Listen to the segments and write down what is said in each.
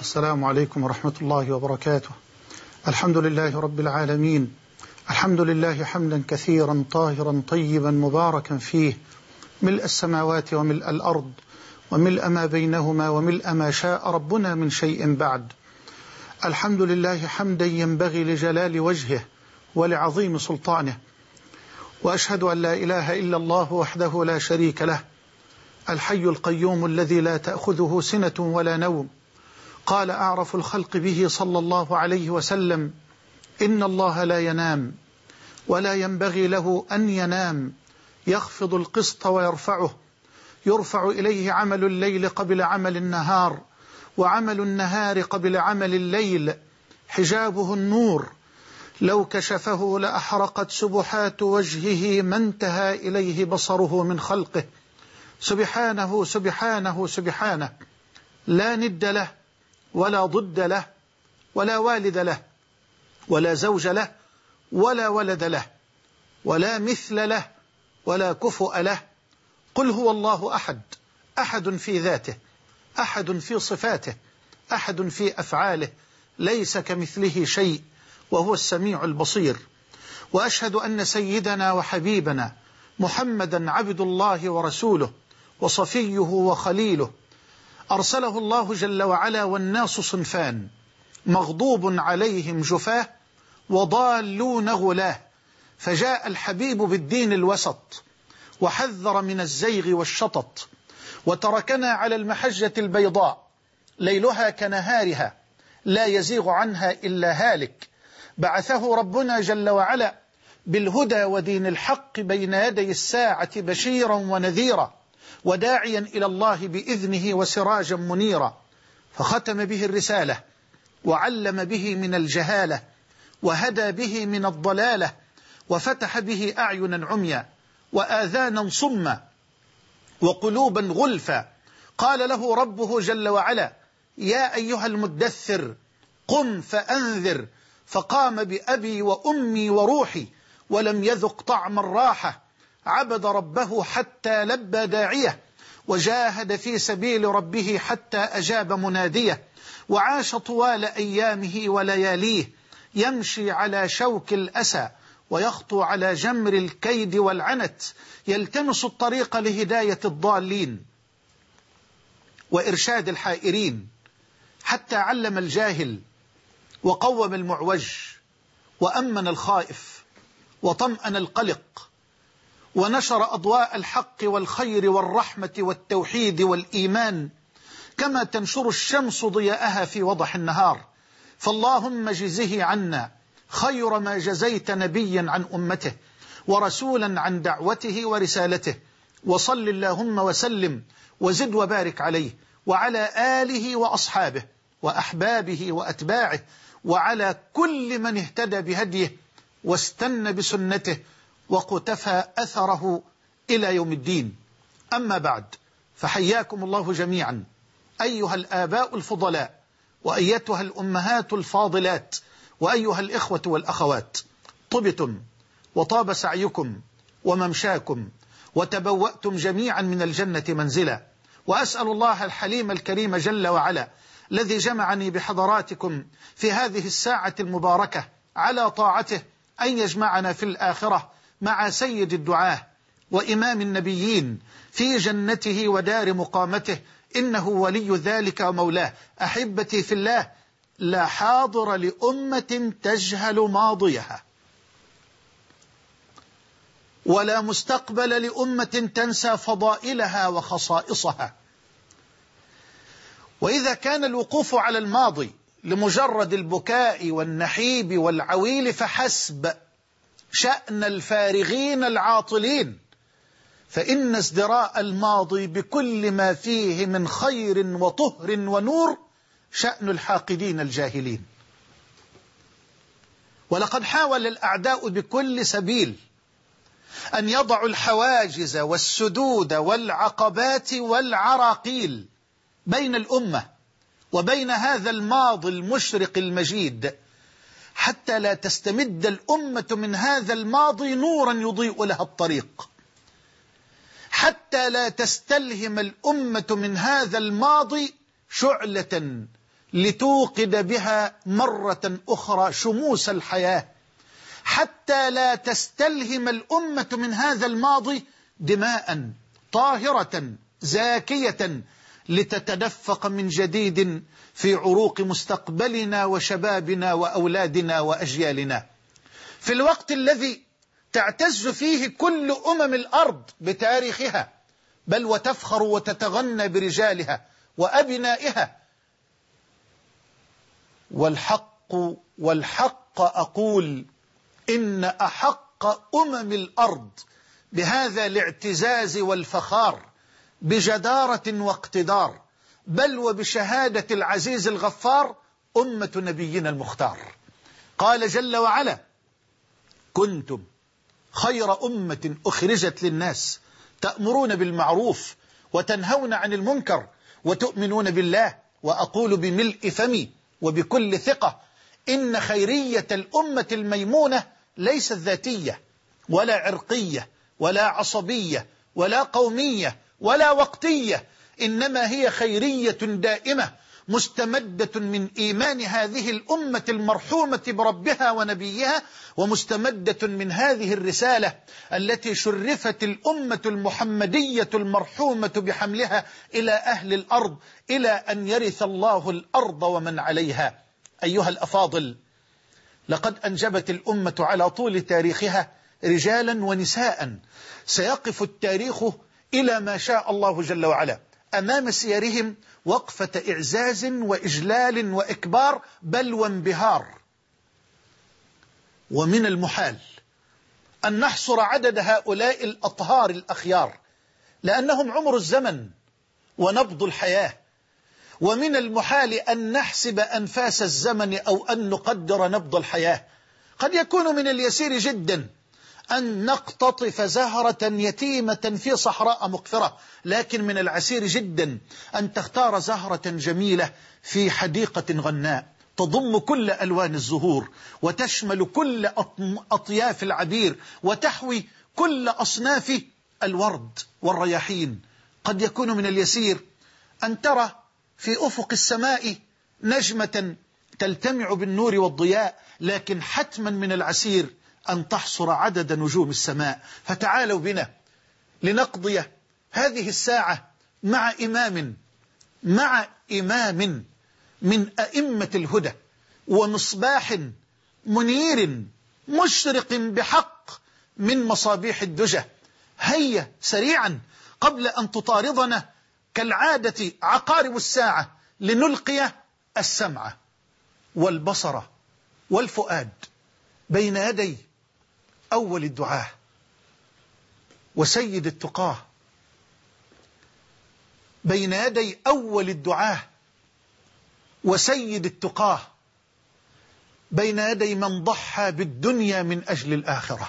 السلام عليكم ورحمة الله وبركاته. الحمد لله رب العالمين، الحمد لله حمدا كثيرا طاهرا طيبا مباركا فيه، ملء السماوات وملء الأرض وملء ما بينهما وملء ما شاء ربنا من شيء بعد. الحمد لله حمدا ينبغي لجلال وجهه ولعظيم سلطانه، وأشهد أن لا إله إلا الله وحده لا شريك له، الحي القيوم الذي لا تأخذه سنة ولا نوم. قال أعرف الخلق به صلى الله عليه وسلم: إن الله لا ينام ولا ينبغي له أن ينام، يخفض القسط ويرفعه، يرفع إليه عمل الليل قبل عمل النهار، وعمل النهار قبل عمل الليل، حجابه النور، لو كشفه لأحرقت سبحات وجهه ما انتهى إليه بصره من خلقه. سبحانه سبحانه سبحانه، لا ند له ولا ضد له ولا والد له ولا زوج له ولا ولد له ولا مثل له ولا كفؤ له. قل هو الله أحد، أحد في ذاته، أحد في صفاته، أحد في أفعاله، ليس كمثله شيء وهو السميع البصير. وأشهد أن سيدنا وحبيبنا محمدا عبد الله ورسوله وصفيه وخليله، أرسله الله جل وعلا والناس صنفان: مغضوب عليهم جفاه وضالون غلاه. فجاء الحبيب بالدين الوسط وحذر من الزيغ والشطط، وتركنا على المحجة البيضاء ليلها كنهارها لا يزيغ عنها إلا هالك. بعثه ربنا جل وعلا بالهدى ودين الحق بين يدي الساعة بشيرا ونذيرا، وداعيا إلى الله بإذنه وسراجا منيرا، فختم به الرسالة وعلم به من الجهالة وهدى به من الضلالة، وفتح به أعينا عميا وآذانا صما وقلوبا غلفا. قال له ربه جل وعلا: يا أيها المدثر قم فأنذر. فقام بأبي وأمي وروحي ولم يذق طعم الراحة، عبد ربه حتى لبى داعيه، وجاهد في سبيل ربه حتى أجاب مناديه، وعاش طوال أيامه ولياليه يمشي على شوك الأسى ويخطو على جمر الكيد والعنت، يلتمس الطريق لهداية الضالين وإرشاد الحائرين، حتى علم الجاهل وقوم المعوج وأمن الخائف وطمأن القلق، ونشر أضواء الحق والخير والرحمة والتوحيد والإيمان كما تنشر الشمس ضياءها في وضح النهار. فاللهم جزه عنا خير ما جزيت نبيا عن أمته ورسولا عن دعوته ورسالته، وصل اللهم وسلم وزد وبارك عليه وعلى آله وأصحابه وأحبابه وأتباعه وعلى كل من اهتدى بهديه واستنى بسنته وقتفى أثره إلى يوم الدين. أما بعد، فحياكم الله جميعا أيها الآباء الفضلاء، وأيتها الأمهات الفاضلات، وأيها الإخوة والأخوات. طبتم وطاب سعيكم وممشاكم وتبوأتم جميعا من الجنة منزلا، وأسأل الله الحليم الكريم جل وعلا الذي جمعني بحضراتكم في هذه الساعة المباركة على طاعته أن يجمعنا في الآخرة مع سيد الدعاة وإمام النبيين في جنته ودار مقامته، إنه ولي ذلك ومولاه. أحبتي في الله، لا حاضر لأمة تجهل ماضيها، ولا مستقبل لأمة تنسى فضائلها وخصائصها. وإذا كان الوقوف على الماضي لمجرد البكاء والنحيب والعويل فحسب شأن الفارغين العاطلين، فإن ازدراء الماضي بكل ما فيه من خير وطهر ونور شأن الحاقدين الجاهلين. ولقد حاول الأعداء بكل سبيل أن يضعوا الحواجز والسدود والعقبات والعراقيل بين الأمة وبين هذا الماضي المشرق المجيد، حتى لا تستمد الأمة من هذا الماضي نورا يضيء لها الطريق، حتى لا تستلهم الأمة من هذا الماضي شعلة لتوقد بها مرة أخرى شموس الحياة، حتى لا تستلهم الأمة من هذا الماضي دماء طاهرة زاكية لتتدفق من جديد في عروق مستقبلنا وشبابنا وأولادنا وأجيالنا، في الوقت الذي تعتز فيه كل الأرض بتاريخها، بل وتفخر وتتغنى برجالها وأبنائها. والحق أقول إن أحق الأرض بهذا الاعتزاز والفخار بجدارة واقتدار، بل وبشهادة العزيز الغفار، أمة نبينا المختار. قال جل وعلا: كنتم خير أمة أخرجت للناس تأمرون بالمعروف وتنهون عن المنكر وتؤمنون بالله. وأقول بملء فمي وبكل ثقة إن خيرية الأمة الميمونة ليست ذاتية ولا عرقية ولا عصبية ولا قومية ولا وقتية، إنما هي خيرية دائمة مستمدة من إيمان هذه الأمة المرحومة بربها ونبيها، ومستمدة من هذه الرسالة التي شرفت الأمة المحمدية المرحومة بحملها إلى أهل الأرض، إلى أن يرث الله الأرض ومن عليها. أيها الأفاضل، لقد أنجبت الأمة على طول تاريخها رجالا ونساء سيقف التاريخ إلى ما شاء الله جل وعلا أمام سيرهم وقفة إعزاز وإجلال وإكبار، بل وانبهار. ومن المحال أن نحصر عدد هؤلاء الأطهار الأخيار، لأنهم عمر الزمن ونبض الحياة، ومن المحال أن نحسب أنفاس الزمن أو أن نقدر نبض الحياة. قد يكون من اليسير جدا أن نقتطف زهرة يتيمة في صحراء مقفرة، لكن من العسير جدا أن تختار زهرة جميلة في حديقة غناء تضم كل ألوان الزهور وتشمل كل أطياف العبير وتحوي كل أصناف الورد والرياحين. قد يكون من اليسير أن ترى في أفق السماء نجمة تلتمع بالنور والضياء، لكن حتما من العسير أن تحصر عدد نجوم السماء. فتعالوا بنا لنقضي هذه الساعة مع إمام من أئمة الهدى ومصباح منير مشرق بحق من مصابيح الدجى. هيا سريعا قبل أن تطاردنا كالعادة عقارب الساعة لنلقي السمع والبصر والفؤاد بين يدي أول الدعاة وسيد التقاه، بين يدي أول الدعاة وسيد التقاه، بين يدي من ضحى بالدنيا من أجل الآخرة،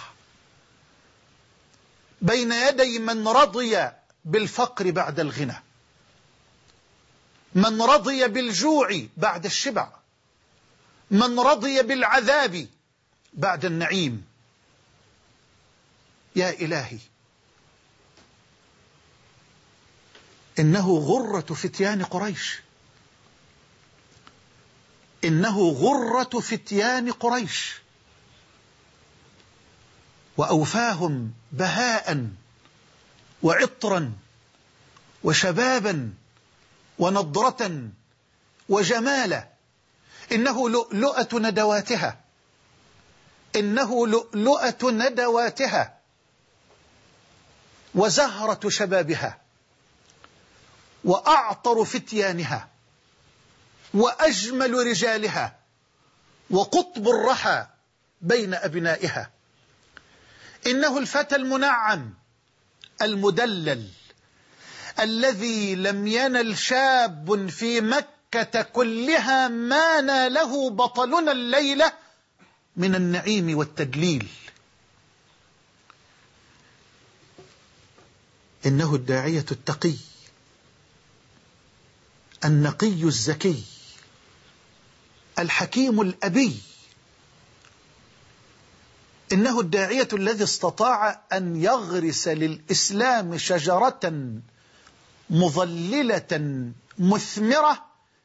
بين يدي من رضي بالفقر بعد الغنى، من رضي بالجوع بعد الشبع، من رضي بالعذاب بعد النعيم. يا إلهي، إنه غرة فتيان قريش، إنه غرة فتيان قريش، وأوفاهم بهاء وعطرا وشبابا ونضرة وجمالا. إنه لؤلؤة ندواتها، إنه لؤلؤة ندواتها وزهرة شبابها وأعطر فتيانها وأجمل رجالها وقطب الرحى بين أبنائها. إنه الفتى المنعم المدلل الذي لم ينل شاب في مكة كلها ما ناله بطلنا الليلة من النعيم والتدليل. إنه الداعية التقي النقي الزكي الحكيم الأبي. إنه الداعية الذي استطاع أن يغرس للإسلام شجرة مظللة مثمرة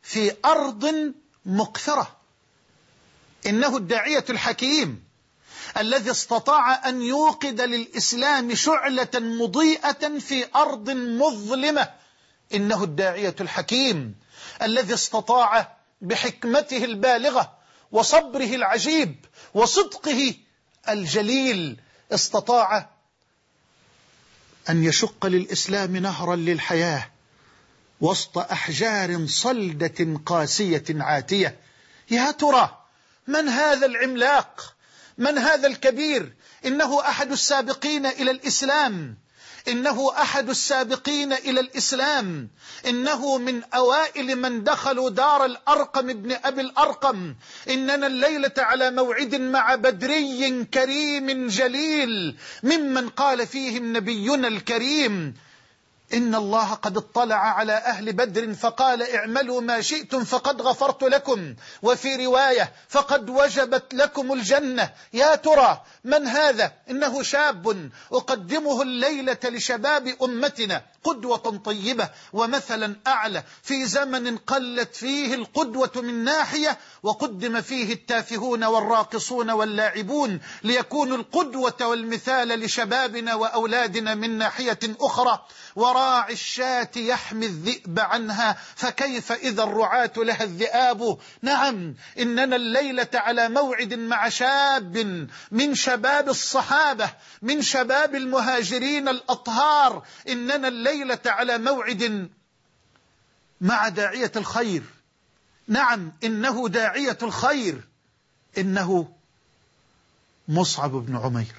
في أرض مقفرة. إنه الداعية الحكيم الذي استطاع أن يوقد للإسلام شعلة مضيئة في أرض مظلمة. إنه الداعية الحكيم الذي استطاع بحكمته البالغة وصبره العجيب وصدقه الجليل استطاع أن يشق للإسلام نهرا للحياة وسط أحجار صلدة قاسية عاتية. يا ترى من هذا العملاق؟ من هذا الكبير؟ إنه أحد السابقين إلى الإسلام، إنه أحد السابقين إلى الإسلام، إنه من أوائل من دخلوا دار الأرقم ابن أبي الأرقم. إننا الليلة على موعد مع بدري كريم جليل ممن قال فيهم نبينا الكريم: إن الله قد اطلع على أهل بدر فقال اعملوا ما شئتم فقد غفرت لكم، وفي رواية فقد وجبت لكم الجنة. يا ترى من هذا؟ إنه شاب أقدمه الليلة لشباب أمتنا قدوة طيبة ومثلا أعلى في زمن قلت فيه القدوة من ناحية وقدم فيه التافهون والراقصون واللاعبون، ليكونوا القدوة والمثال لشبابنا وأولادنا من ناحية أخرى. وراعي الشاة يحمي الذئب عنها فكيف إذا الرعاة لها الذئاب. نعم، إننا الليلة على موعد مع شاب من شباب الصحابة، من شباب المهاجرين الأطهار. إننا الليلة على موعد مع داعية الخير. نعم، إنه داعية الخير، إنه مصعب بن عمير.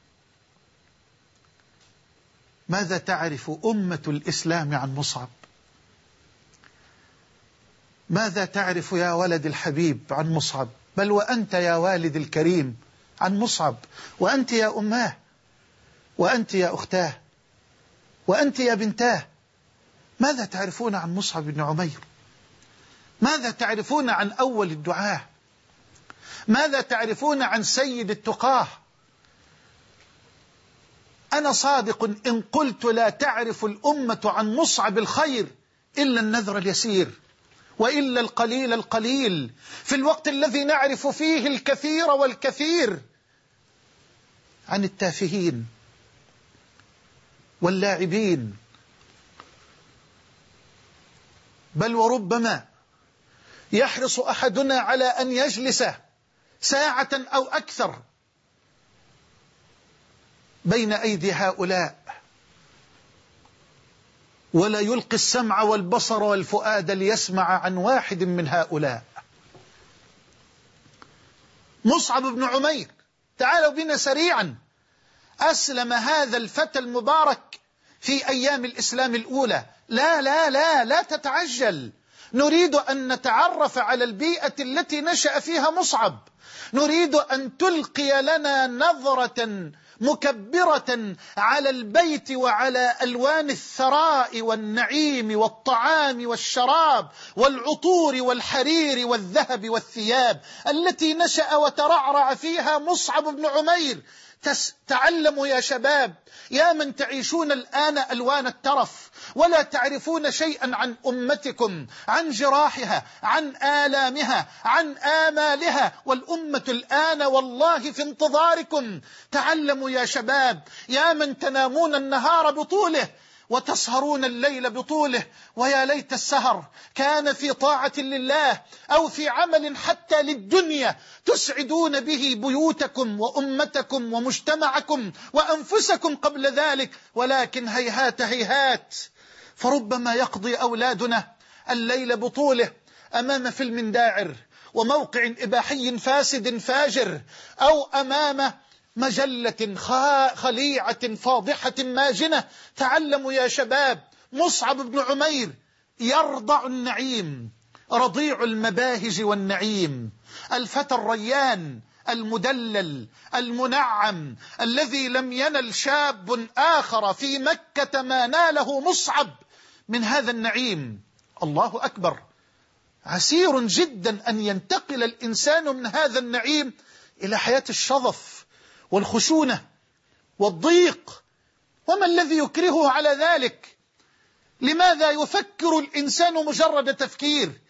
ماذا تعرف أمة الإسلام عن مصعب؟ ماذا تعرف يا ولد الحبيب عن مصعب؟ بل وأنت يا والد الكريم عن مصعب، وأنت يا أماه، وأنت يا أختاه، وأنت يا بنتاه. ماذا تعرفون عن مصعب بن عمير؟ ماذا تعرفون عن أول الدعاة؟ ماذا تعرفون عن سيد التقاه؟ أنا صادق إن قلت لا تعرف الأمة عن مصعب الخير إلا النذر اليسير وإلا القليل القليل، في الوقت الذي نعرف فيه الكثير والكثير عن التافهين واللاعبين. بل وربما يحرص أحدنا على أن يجلس ساعة أو أكثر بين أيدي هؤلاء ولا يلقي السمع والبصر والفؤاد ليسمع عن واحد من هؤلاء. مصعب بن عمير، تعالوا بنا سريعا. أسلم هذا الفتى المبارك في أيام الإسلام الأولى. لا تتعجل، نريد أن نتعرف على البيئة التي نشأ فيها مصعب. نريد أن تلقي لنا نظرة مكبرة على البيت وعلى ألوان الثراء والنعيم والطعام والشراب والعطور والحرير والذهب والثياب التي نشأ وترعرع فيها مصعب بن عمير. تعلموا يا شباب، يا من تعيشون الآن ألوان الترف ولا تعرفون شيئا عن أمتكم، عن جراحها، عن آلامها، عن آمالها، والأمة الآن والله في انتظاركم. تعلموا يا شباب، يا من تنامون النهار بطوله وتسهرون الليل بطوله، ويا ليت السهر كان في طاعة لله أو في عمل حتى للدنيا تسعدون به بيوتكم وأمتكم ومجتمعكم وأنفسكم قبل ذلك. ولكن هيهات هيهات، فربما يقضي أولادنا الليل بطوله أمام فيلم داعر وموقع إباحي فاسد فاجر، أو أمام مجلة خليعة فاضحة ماجنة. تعلموا يا شباب، مصعب بن عمير يرضع النعيم، رضيع المباهج والنعيم، الفتى الريان المدلل المنعم الذي لم ينل شاب آخر في مكة ما ناله مصعب من هذا النعيم. الله أكبر، عسير جدا أن ينتقل الإنسان من هذا النعيم إلى حياة الشظف والخشونة والضيق. وما الذي يكرهه على ذلك؟ لماذا يفكر الإنسان مجرد تفكير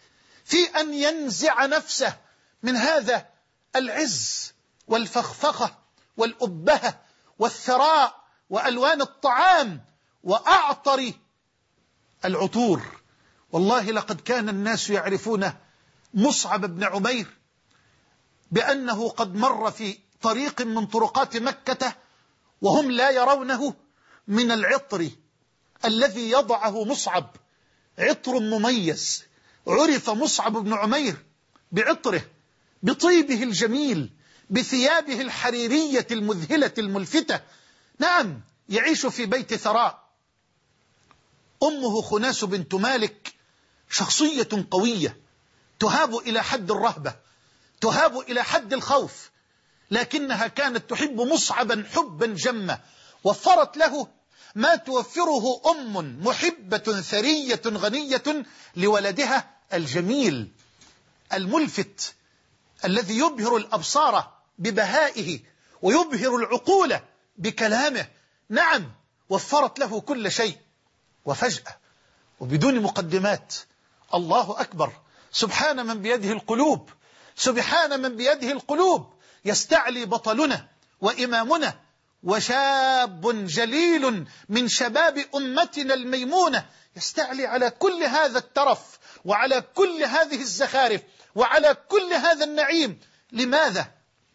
في أن ينزع نفسه من هذا العز والفخفخة والأبهة والثراء وألوان الطعام وأعطر العطور. والله لقد كان الناس يعرفون مصعب بن عمير بأنه قد مر في طريق من طرقات مكة وهم لا يرونه من العطر الذي يضعه مصعب، عطر مميز. عرف مصعب بن عمير بعطره، بطيبه الجميل، بثيابه الحريرية المذهلة الملفتة. نعم، يعيش في بيت ثراء. أمه خناس بنت مالك شخصية قوية تهاب إلى حد الرهبة، تهاب إلى حد الخوف، لكنها كانت تحب مصعبا حبا جما، وفرت له ما توفره أم محبة ثرية غنية لولدها الجميل الملفت الذي يبهر الأبصار ببهائه ويبهر العقول بكلامه. نعم، وفرت له كل شيء. وفجأة وبدون مقدمات، الله أكبر، سبحان من بيده القلوب، سبحان من بيده القلوب، يستعلي بطلنا وإمامنا وشاب جليل من شباب أمتنا الميمونة، يستعلي على كل هذا الترف وعلى كل هذه الزخارف وعلى كل هذا النعيم. لماذا؟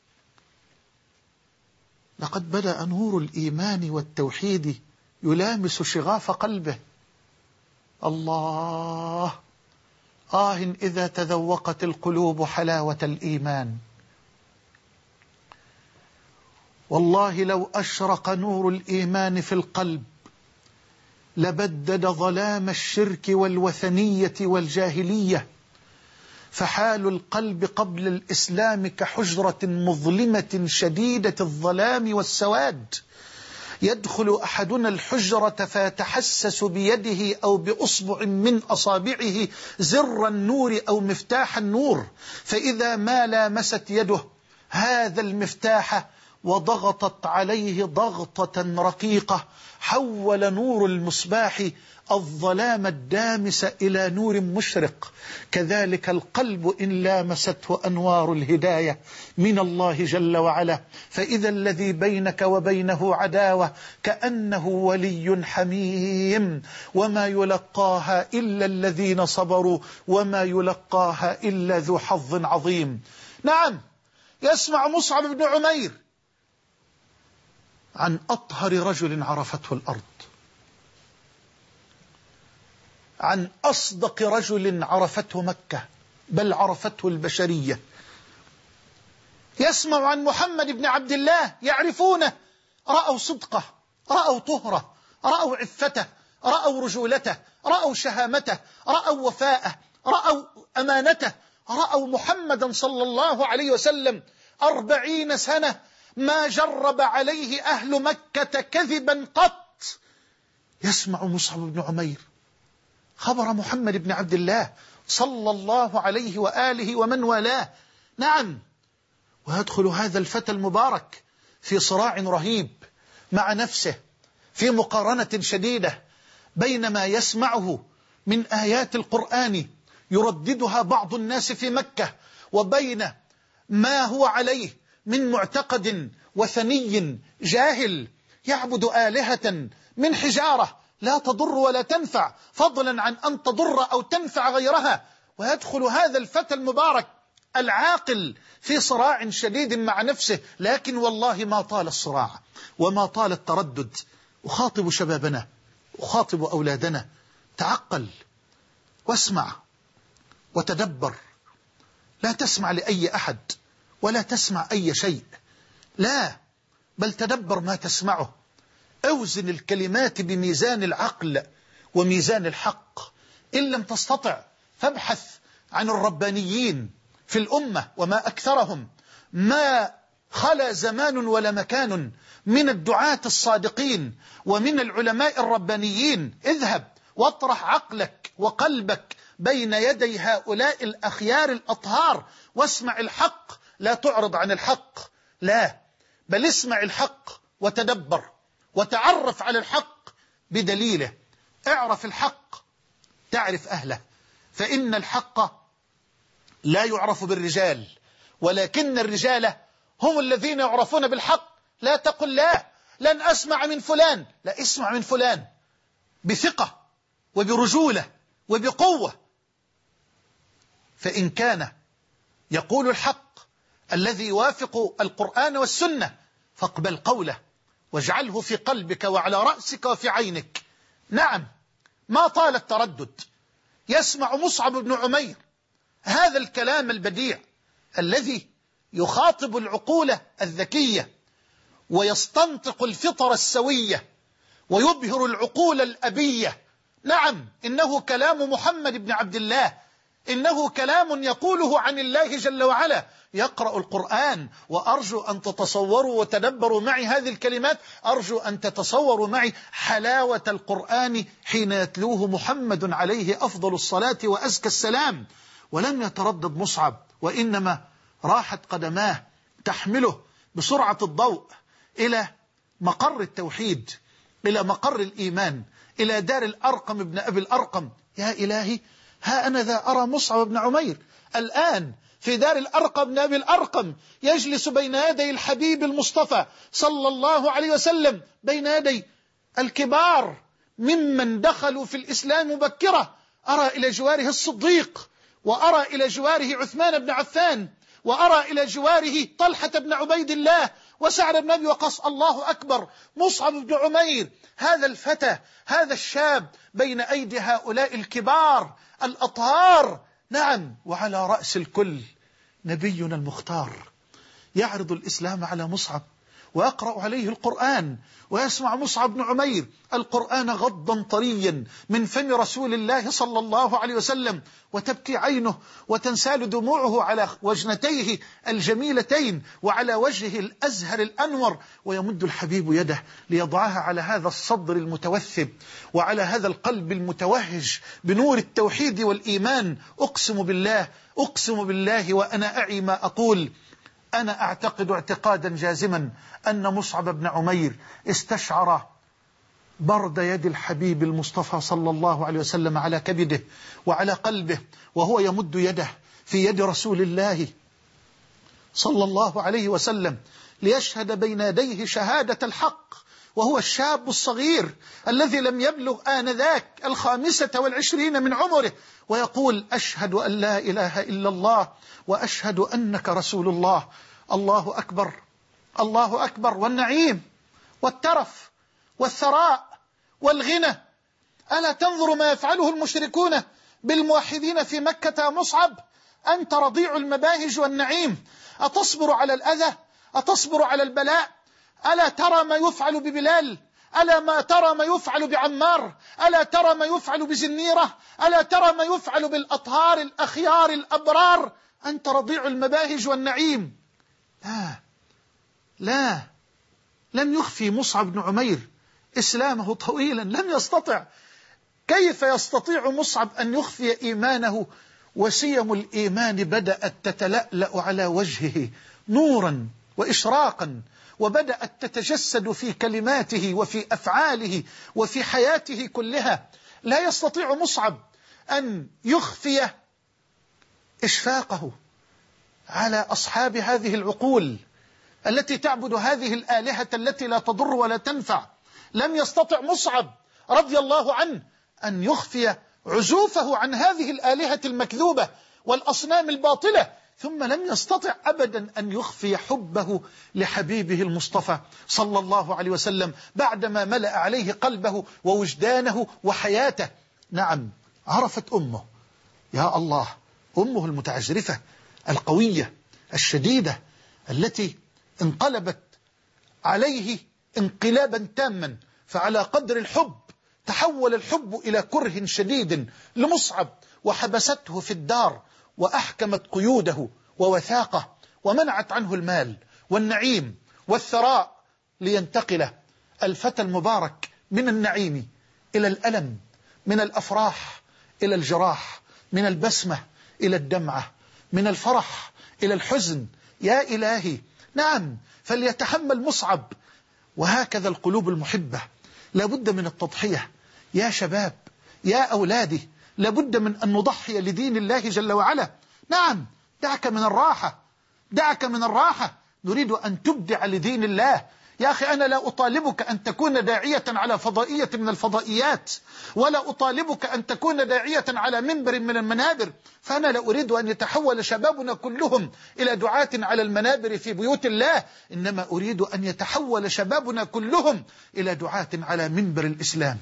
لقد بدأ نور الإيمان والتوحيد يلامس شغاف قلبه. الله، إذا تذوقت القلوب حلاوة الإيمان. والله لو أشرق نور الإيمان في القلب لبدد ظلام الشرك والوثنية والجاهلية. فحال القلب قبل الإسلام كحجرة مظلمة شديدة الظلام والسواد، يدخل أحدنا الحجرة فيتحسس بيده أو بأصبع من أصابعه زر النور أو مفتاح النور، فإذا ما لامست يده هذا المفتاح وضغطت عليه ضغطة رقيقة حول نور المصباح الظلام الدامس إلى نور مشرق. كذلك القلب إن لامسته أنوار الهداية من الله جل وعلا، فإذا الذي بينك وبينه عداوة كأنه ولي حميم. وما يلقاها إلا الذين صبروا وما يلقاها إلا ذو حظ عظيم. نعم، يسمع مصعب بن عمير عن أطهر رجل عرفته الأرض، عن أصدق رجل عرفته مكة بل عرفته البشرية. يسمع عن محمد بن عبد الله، يعرفونه، رأوا صدقه، رأوا طهره، رأوا عفته، رأوا رجولته، رأوا شهامته، رأوا وفاءه، رأوا أمانته، رأوا محمدا صلى الله عليه وسلم 40 سنة ما جرب عليه أهل مكة كذبا قط. يسمع مصعب بن عمير خبر محمد بن عبد الله صلى الله عليه وآله ومن والاه. نعم، ويدخل هذا الفتى المبارك في صراع رهيب مع نفسه، في مقارنة شديدة بين ما يسمعه من آيات القرآن يرددها بعض الناس في مكة وبين ما هو عليه من معتقد وثني جاهل يعبد آلهة من حجارة لا تضر ولا تنفع، فضلا عن أن تضر أو تنفع غيرها. ويدخل هذا الفتى المبارك العاقل في صراع شديد مع نفسه، لكن والله ما طال الصراع وما طال التردد. أخاطب شبابنا، أخاطب أولادنا، تعقل واسمع وتدبر. لا تسمع لأي أحد ولا تسمع أي شيء، لا، بل تدبر ما تسمعه. أوزن الكلمات بميزان العقل وميزان الحق. إن لم تستطع فابحث عن الربانيين في الأمة وما أكثرهم، ما خلا زمان ولا مكان من الدعاة الصادقين ومن العلماء الربانيين. اذهب واطرح عقلك وقلبك بين يدي هؤلاء الأخيار الأطهار واسمع الحق. لا تعرض عن الحق، لا، بل اسمع الحق وتدبر وتعرف على الحق بدليله. اعرف الحق تعرف أهله، فإن الحق لا يعرف بالرجال، ولكن الرجال هم الذين يعرفون بالحق. لا تقل لا لن أسمع من فلان، لا، اسمع من فلان بثقة وبرجولة وبقوة، فإن كان يقول الحق الذي يوافق القرآن والسنة فاقبل قوله واجعله في قلبك وعلى رأسك وفي عينك. نعم، ما طال التردد، يسمع مصعب بن عمير هذا الكلام البديع الذي يخاطب العقول الذكية ويستنطق الفطر السوية ويبهر العقول الأبية. نعم، إنه كلام محمد بن عبد الله، إنه كلام يقوله عن الله جل وعلا. يقرأ القرآن، وأرجو أن تتصوروا وتدبروا معي هذه الكلمات، أرجو أن تتصوروا معي حلاوة القرآن حين يتلوه محمد عليه أفضل الصلاة وأزكى السلام. ولم يتردد مصعب، وإنما راحت قدماه تحمله بسرعة الضوء إلى مقر التوحيد، إلى مقر الإيمان، إلى دار الأرقم ابن أبي الأرقم. يا إلهي، ها أنا ذا أرى مصعب بن عمير الآن في دار الأرقم ابن أبي الأرقم، يجلس بين يدي الحبيب المصطفى صلى الله عليه وسلم، بين يدي الكبار ممن دخلوا في الإسلام مبكرة. أرى إلى جواره الصديق، وأرى إلى جواره عثمان بن عفان، وأرى إلى جواره طلحة بن عبيد الله وسعد بن أبي وقاص. الله أكبر، مصعب بن عمير، هذا الفتى، هذا الشاب بين أيدي هؤلاء الكبار الأطهار. نعم، وعلى رأس الكل نبينا المختار يعرض الإسلام على مصعب ويقرأ عليه القرآن، ويسمع مصعب بن عمير القرآن غضا طريا من فم رسول الله صلى الله عليه وسلم، وتبكي عينه وتنسال دموعه على وجنتيه الجميلتين وعلى وجهه الأزهر الأنور، ويمد الحبيب يده ليضعها على هذا الصدر المتوثب وعلى هذا القلب المتوهج بنور التوحيد والإيمان. أقسم بالله، أقسم بالله وأنا أعي ما أقول، أنا أعتقد اعتقادا جازما أن مصعب بن عمير استشعر برد يد الحبيب المصطفى صلى الله عليه وسلم على كبده وعلى قلبه، وهو يمد يده في يد رسول الله صلى الله عليه وسلم ليشهد بين يديه شهادة الحق، وهو الشاب الصغير الذي لم يبلغ آنذاك 25 من عمره، ويقول: أشهد أن لا إله إلا الله وأشهد أنك رسول الله. الله أكبر، الله أكبر. والنعيم والترف والثراء والغنى، ألا تنظر ما يفعله المشركون بالموحدين في مكة يا مصعب؟ أنت رضيع المباهج والنعيم، أتصبر على الأذى؟ أتصبر على البلاء؟ ألا ترى ما يفعل ببلال؟ ألا ما ترى ما يفعل بعمار؟ ألا ترى ما يفعل بزنيرة؟ ألا ترى ما يفعل بالأطهار الأخيار الأبرار؟ أنت رضيع المباهج والنعيم. لا، لم يخفي مصعب بن عمير إسلامه طويلا، لم يستطع. كيف يستطيع مصعب أن يخفي إيمانه وسيم الإيمان بدأت تتلألأ على وجهه نورا وإشراقا، وبدأت تتجسد في كلماته وفي أفعاله وفي حياته كلها. لا يستطيع مصعب أن يخفي إشفاقه على أصحاب هذه العقول التي تعبد هذه الآلهة التي لا تضر ولا تنفع. لم يستطع مصعب رضي الله عنه أن يخفي عزوفه عن هذه الآلهة المكذوبة والأصنام الباطلة، ثم لم يستطع أبدا أن يخفي حبه لحبيبه المصطفى صلى الله عليه وسلم بعدما ملأ عليه قلبه ووجدانه وحياته. نعم، عرفت أمه، يا الله، أمه المتعجرفة القوية الشديدة التي انقلبت عليه انقلابا تاما، فعلى قدر الحب تحول الحب إلى كره شديد لمصعب، وحبسته في الدار وأحكمت قيوده ووثاقه، ومنعت عنه المال والنعيم والثراء لينتقل الفتى المبارك من النعيم إلى الألم، من الأفراح إلى الجراح، من البسمة إلى الدمعة، من الفرح إلى الحزن. يا إلهي، نعم، فليتحمل مصعب. وهكذا القلوب المحبة لابد من التضحية. يا شباب، يا أولادي، لابد من أن نضحي لدين الله جل وعلا. نعم، دعك من الراحة، دعك من الراحة. نريد أن تبدع لدين الله. يا أخي أنا لا أطالبك أن تكون داعية على فضائية من الفضائيات، ولا أطالبك أن تكون داعية على منبر من المنابر، فأنا لا أريد أن يتحول شبابنا كلهم إلى دعاة على المنابر في بيوت الله، إنما أريد أن يتحول شبابنا كلهم إلى دعاة على منبر الإسلام،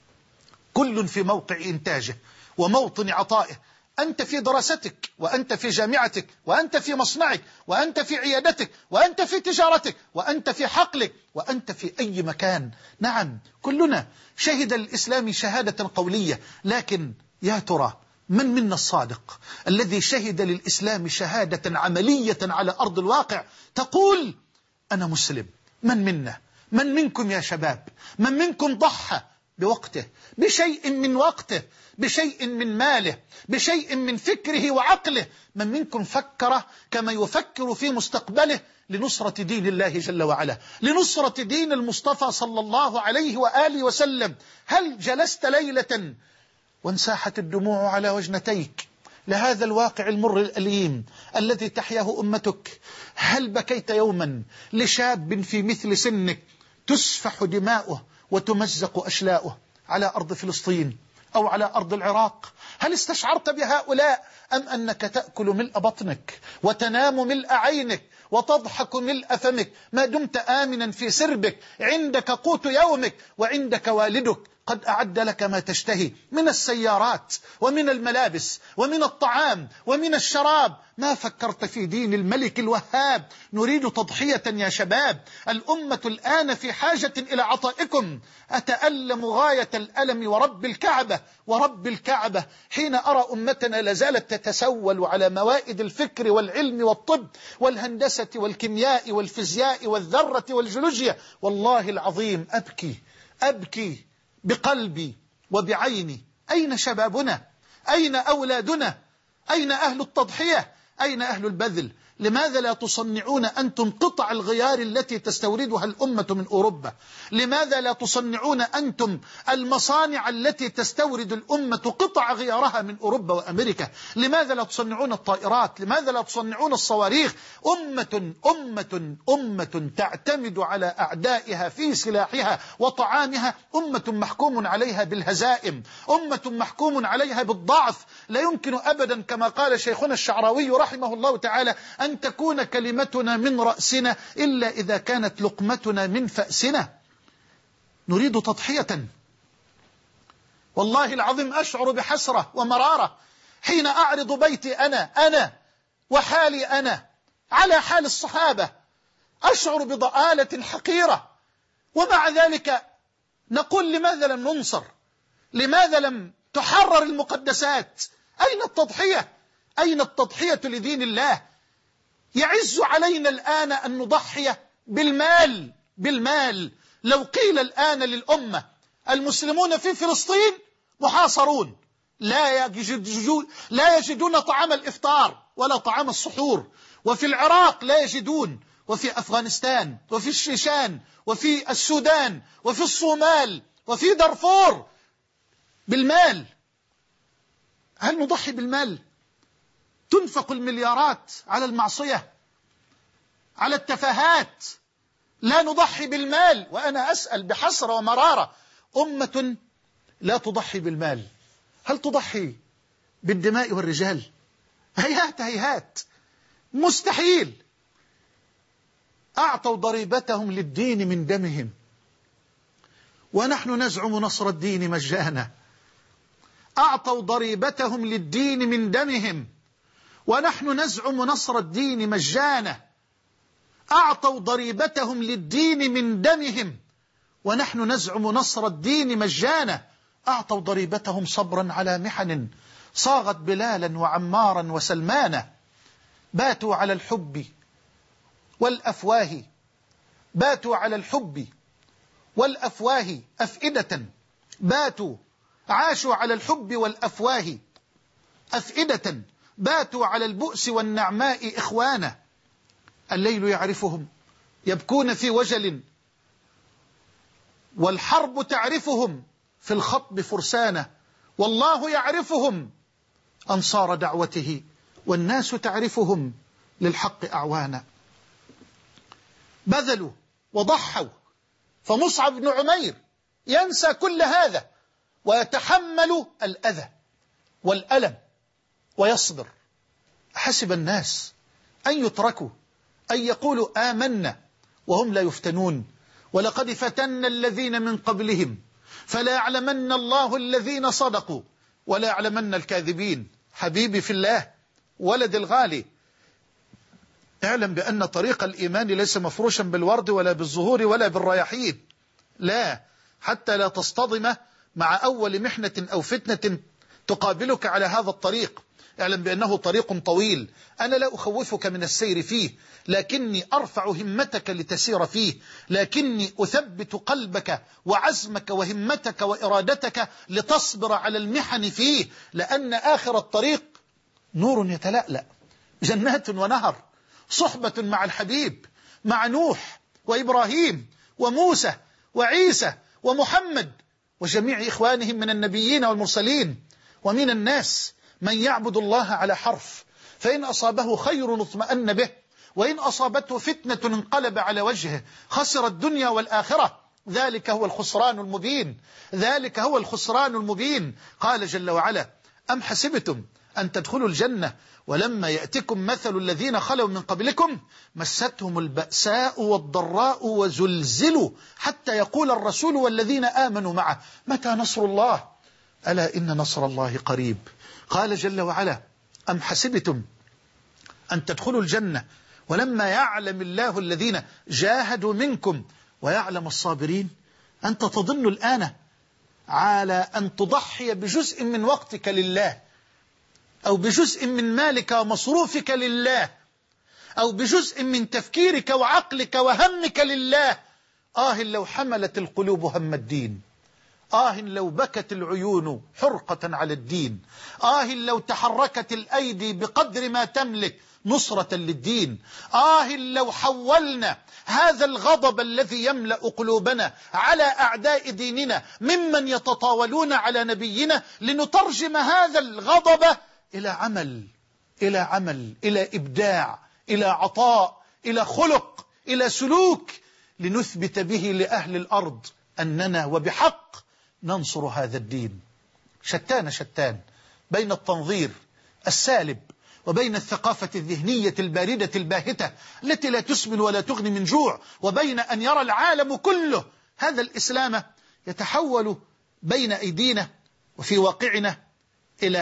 كل في موقع إنتاجه وموطن عطائه. أنت في دراستك، وأنت في جامعتك، وأنت في مصنعك، وأنت في عيادتك، وأنت في تجارتك، وأنت في حقلك، وأنت في أي مكان. نعم، كلنا شهد الإسلام شهادة قولية، لكن يا ترى من منا الصادق الذي شهد للإسلام شهادة عملية على أرض الواقع تقول أنا مسلم؟ من منا؟ من منكم يا شباب؟ من منكم ضحى بوقته، بشيء من وقته، بشيء من ماله، بشيء من فكره وعقله؟ من منكم فكر كما يفكر في مستقبله لنصرة دين الله جل وعلا، لنصرة دين المصطفى صلى الله عليه وآله وسلم؟ هل جلست ليلة وانساحت الدموع على وجنتيك لهذا الواقع المر الأليم الذي تحياه أمتك؟ هل بكيت يوما لشاب في مثل سنك تسفح دماؤه وتمزق أشلاؤه على أرض فلسطين أو على أرض العراق؟ هل استشعرت بهؤلاء، أم أنك تأكل ملء بطنك وتنام ملء عينك وتضحك ملء فمك ما دمت آمنا في سربك، عندك قوت يومك وعندك والدك قد أعد لك ما تشتهي من السيارات ومن الملابس ومن الطعام ومن الشراب؟ ما فكرت في دين الملك الوهاب؟ نريد تضحية يا شباب. الأمة الآن في حاجة إلى عطائكم. أتألم غاية الألم ورب الكعبة، ورب الكعبة، حين أرى أمتنا لازالت تتسول على موائد الفكر والعلم والطب والهندسة والكيمياء والفيزياء والذرة والجيولوجيا. والله العظيم أبكي بقلبي وبعيني. أين شبابنا؟ أين أولادنا؟ أين أهل التضحية؟ أين أهل البذل؟ لماذا لا تصنعون أنتم قطع الغيار التي تستوردها الأمة من أوروبا؟ لماذا لا تصنعون أنتم المصانع التي تستورد الأمة قطع غيارها من أوروبا وأمريكا؟ لماذا لا تصنعون الطائرات؟ لماذا لا تصنعون الصواريخ؟ أمة تعتمد على أعدائها في سلاحها وطعامها، أمة محكوم عليها بالهزائم، أمة محكوم عليها بالضعف. لا يمكن أبدا كما قال شيخنا الشعراوي رحمه الله تعالى أن تكون كلمتنا من رأسنا إلا إذا كانت لقمتنا من فأسنا. نريد تضحية. والله العظيم أشعر بحسرة ومرارة حين أعرض بيتي أنا وحالي أنا على حال الصحابة، أشعر بضآلة حقيرة، ومع ذلك نقول لماذا لم ننصر؟ لماذا لم تحرر المقدسات؟ أين التضحية؟ أين التضحية لدين الله؟ يعز علينا الآن أن نضحي بالمال. لو قيل الآن للأمة المسلمون في فلسطين محاصرون، لا يجدون طعام الإفطار ولا طعام السحور، وفي العراق لا يجدون، وفي أفغانستان وفي الشيشان وفي السودان وفي الصومال وفي دارفور، بالمال. هل نضحي بالمال؟ تنفق المليارات على المعصية، على التفاهات، لا نضحي بالمال. وأنا أسأل بحسرة ومرارة، أمة لا تضحي بالمال، هل تضحي بالدماء والرجال؟ هيهات، مستحيل. أعطوا ضريبتهم للدين من دمهم، ونحن نزعم نصر الدين مجانا. أعطوا ضريبتهم للدين من دمهم، ونحن نزعم نصر الدين مجانا. أعطوا ضريبتهم للدين من دمهم، ونحن نزعم نصر الدين مجانا. أعطوا ضريبتهم صبرا على محن صاغت بلالا وعمارا وسلمانا. باتوا على الحب والأفواه، باتوا على الحب والأفواه أفئدة، عاشوا على الحب والأفواه أفئدة، باتوا على البؤس والنعماء إخوانا. الليل يعرفهم يبكون في وجل، والحرب تعرفهم في الخطب فرسانا. والله يعرفهم أنصار دعوته والناس تعرفهم للحق أعوانا، بذلوا وضحوا، فمصعب بن عمير ينسى كل هذا ويتحمل الأذى والألم ويصبر. حسب الناس أن يتركوا أن يقولوا آمنا وهم لا يفتنون؟ ولقد فتنا الذين من قبلهم فلا يعلمن الله الذين صدقوا ولا يعلمن الكاذبين. حبيبي في الله، ولد الغالي، اعلم بأن طريق الإيمان ليس مفروشا بالورد ولا بالزهور ولا بالرياحين، لا، حتى لا تصطدم مع أول محنة أو فتنة تقابلك على هذا الطريق. اعلم بأنه طريق طويل، أنا لا أخوفك من السير فيه، لكني أرفع همتك لتسير فيه، لكني أثبت قلبك وعزمك وهمتك وإرادتك لتصبر على المحن فيه، لأن آخر الطريق نور يتلألأ، جنات ونهر، صحبة مع الحبيب، مع نوح وإبراهيم وموسى وعيسى ومحمد وجميع إخوانهم من النبيين والمرسلين. ومن الناس من يعبد الله على حرف، فإن أصابه خير اطمأن به، وإن أصابته فتنة انقلب على وجهه، خسر الدنيا والآخرة. ذلك هو الخسران المبين، ذلك هو الخسران المبين. قال جل وعلا: أم حسبتم أن تدخلوا الجنة ولما يأتكم مثل الذين خلوا من قبلكم مستهم البأساء والضراء وزلزلوا حتى يقول الرسول والذين آمنوا معه متى نصر الله ألا إن نصر الله قريب. قال جل وعلا: أم حسبتم أن تدخلوا الجنة ولما يعلم الله الذين جاهدوا منكم ويعلم الصابرين. أنت تظن الآن على أن تضحي بجزء من وقتك لله، أو بجزء من مالك ومصروفك لله، أو بجزء من تفكيرك وعقلك وهمك لله. لو حملت القلوب هم الدين، لو بكت العيون حرقة على الدين، لو تحركت الأيدي بقدر ما تملك نصرة للدين، لو حولنا هذا الغضب الذي يملأ قلوبنا على أعداء ديننا ممن يتطاولون على نبينا لنترجم هذا الغضب إلى عمل، إلى عمل، إلى إبداع، إلى عطاء، إلى خلق، إلى سلوك، لنثبت به لأهل الأرض أننا وبحق ننصر هذا الدين. شتان بين التنظير السالب وبين الثقافة الذهنية الباردة الباهتة التي لا تسمن ولا تغني من جوع، وبين أن يرى العالم كله هذا الإسلام يتحول بين أيدينا وفي واقعنا إلى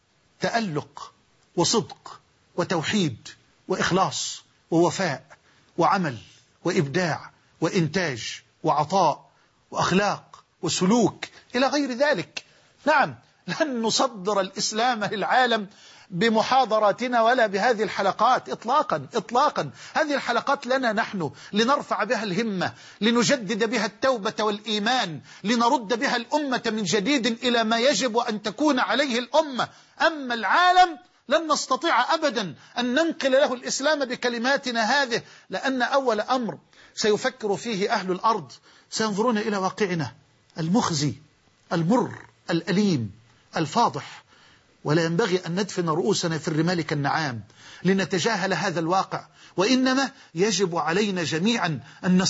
تألق وصدق وتوحيد وإخلاص ووفاء وعمل وإبداع وإنتاج وعطاء وأخلاق وسلوك إلى غير ذلك. نعم، لن نصدر الإسلام للعالم بمحاضراتنا ولا بهذه الحلقات إطلاقا. هذه الحلقات لنا نحن لنرفع بها الهمة، لنجدد بها التوبة والإيمان، لنرد بها الأمة من جديد إلى ما يجب أن تكون عليه الأمة. أما العالم لن نستطيع أبدا أن ننقل له الإسلام بكلماتنا هذه، لأن أول أمر سيفكر فيه أهل الأرض سينظرون إلى واقعنا المخزي المر الأليم الفاضح، ولا ينبغي أن ندفن رؤوسنا في الرمال كالنعام لنتجاهل هذا الواقع، وإنما يجب علينا جميعا أن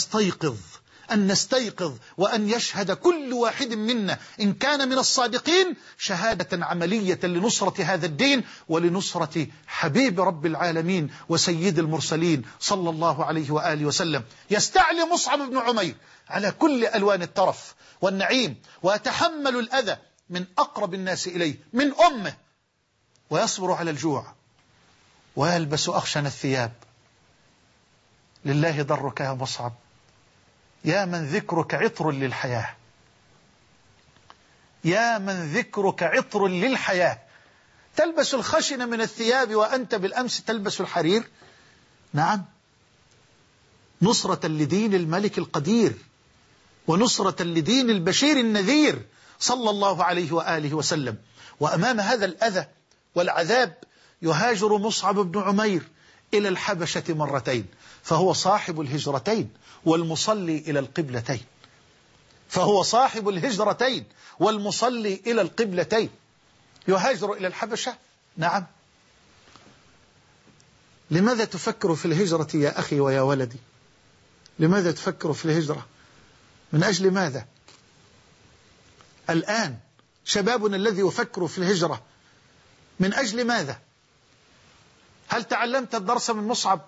نستيقظ وأن يشهد كل واحد منا إن كان من الصادقين شهادة عملية لنصرة هذا الدين ولنصرة حبيب رب العالمين وسيد المرسلين صلى الله عليه وآله وسلم. يستعلي مصعب بن عمير على كل ألوان الترف والنعيم ويتحمل الأذى من أقرب الناس إليه من أمه، ويصبر على الجوع ويلبس أخشن الثياب. لله ضرك يا مصعب، يا من ذكرك عطر للحياة، يا من ذكرك عطر للحياة، تلبس الخشن من الثياب وأنت بالأمس تلبس الحرير. نعم، نصرة لدين الملك القدير، ونصرة لدين البشير النذير صلى الله عليه وآله وسلم. وأمام هذا الأذى والعذاب يهاجر مصعب بن عمير إلى الحبشة مرتين، فهو صاحب الهجرتين والمصلي إلى القبلتين، فهو صاحب الهجرتين والمصلي إلى القبلتين. يهاجر إلى الحبشة، نعم، لماذا تفكر في الهجرة يا أخي ويا ولدي؟ لماذا تفكر في الهجرة؟ من أجل ماذا؟ الآن شبابنا الذي يفكر في الهجرة من أجل ماذا؟ هل تعلمت الدرس من مصعب؟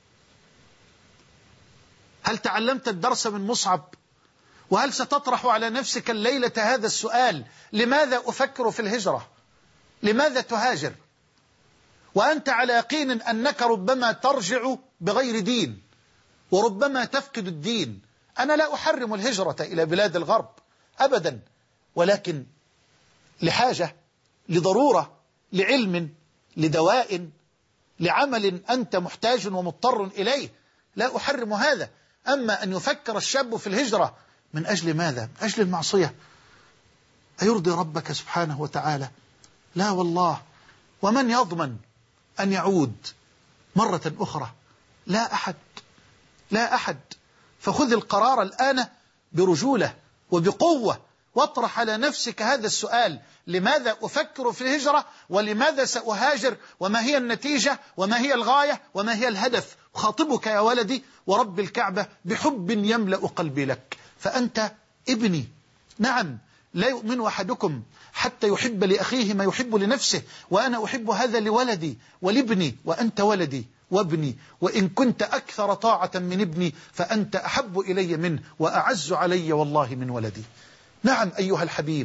هل تعلمت الدرس من مصعب؟ وهل ستطرح على نفسك الليلة هذا السؤال: لماذا أفكر في الهجرة؟ لماذا تهاجر؟ وأنت على يقين أنك ربما ترجع بغير دين، وربما تفقد الدين. أنا لا أحرم الهجرة إلى بلاد الغرب أبدا، ولكن لحاجة، لضرورة، لعلم، لدواء، لعمل أنت محتاج ومضطر إليه. لا أحرم هذا. أما أن يفكر الشاب في الهجرة من أجل ماذا؟ من أجل المعصية؟ أيرضي ربك سبحانه وتعالى؟ لا والله. ومن يضمن أن يعود مرة أخرى؟ لا أحد، لا أحد. فخذ القرار الآن برجولة وبقوة، واطرح على نفسك هذا السؤال: لماذا أفكر في الهجرة؟ ولماذا سأهاجر؟ وما هي النتيجة؟ وما هي الغاية؟ وما هي الهدف؟ خاطبك يا ولدي ورب الكعبة بحب يملأ قلبي لك، فأنت ابني. نعم، لا يؤمن أحدكم حتى يحب لأخيه ما يحب لنفسه، وأنا أحب هذا لولدي ولابني، وأنت ولدي وابني، وإن كنت أكثر طاعة من ابني فأنت أحب إلي منه وأعز علي والله من ولدي. نعم أيها الحبيب،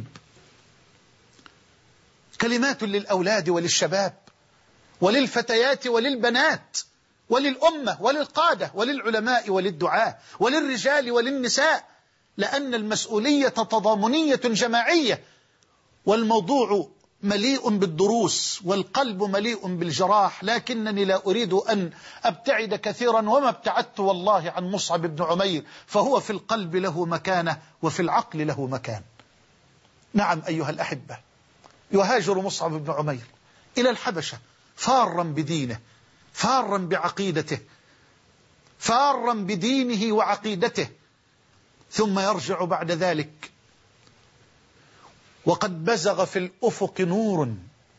كلمات للأولاد وللشباب وللفتيات وللبنات وللأمة وللقادة وللعلماء وللدعاة وللرجال وللنساء، لأن المسؤولية تضامنية جماعية، والموضوع مليء بالدروس والقلب مليء بالجراح. لكنني لا أريد أن أبتعد كثيرا، وما ابتعدت والله عن مصعب بن عمير، فهو في القلب له مكانة وفي العقل له مكان. نعم أيها الأحبة، يهاجر مصعب بن عمير إلى الحبشة فارا بدينه، فارا بعقيدته، فارا بدينه وعقيدته، ثم يرجع بعد ذلك وقد بزغ في الأفق نور،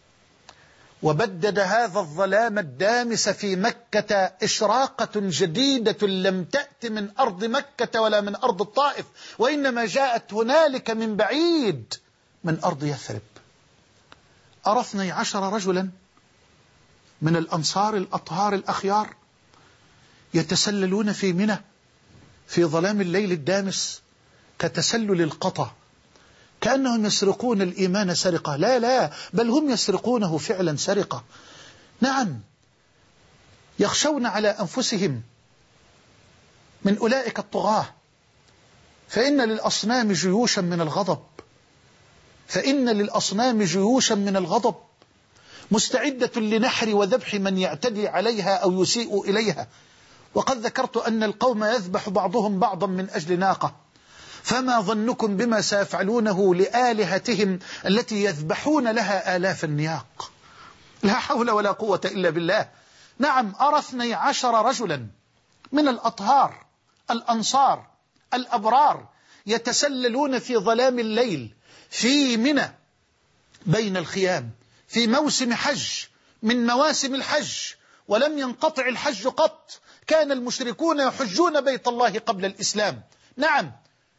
وبدد هذا الظلام الدامس في مكة إشراقة جديدة لم تأت من أرض مكة ولا من أرض الطائف، وإنما جاءت هنالك من بعيد، من أرض يثرب. أرى 12 رجلا من الأنصار الأطهار الأخيار يتسللون في منى في ظلام الليل الدامس كتسلل القطا، كأنهم يسرقون الإيمان سرقة. لا لا، بل هم يسرقونه فعلا سرقة. نعم، يخشون على أنفسهم من أولئك الطغاة، فإن للأصنام جيوشا من الغضب، فإن للأصنام جيوشا من الغضب مستعدة لنحر وذبح من يعتدي عليها أو يسيء إليها. وقد ذكرت أن القوم يذبح بعضهم بعضا من أجل ناقة، فما ظنكم بما سيفعلونه لآلهتهم التي يذبحون لها آلاف النياق؟ لا حول ولا قوة إلا بالله. نعم، أرى 12 رجلا من الأطهار الأنصار الأبرار يتسللون في ظلام الليل في منى بين الخيام في موسم حج من مواسم الحج، ولم ينقطع الحج قط، كان المشركون يحجون بيت الله قبل الإسلام. نعم،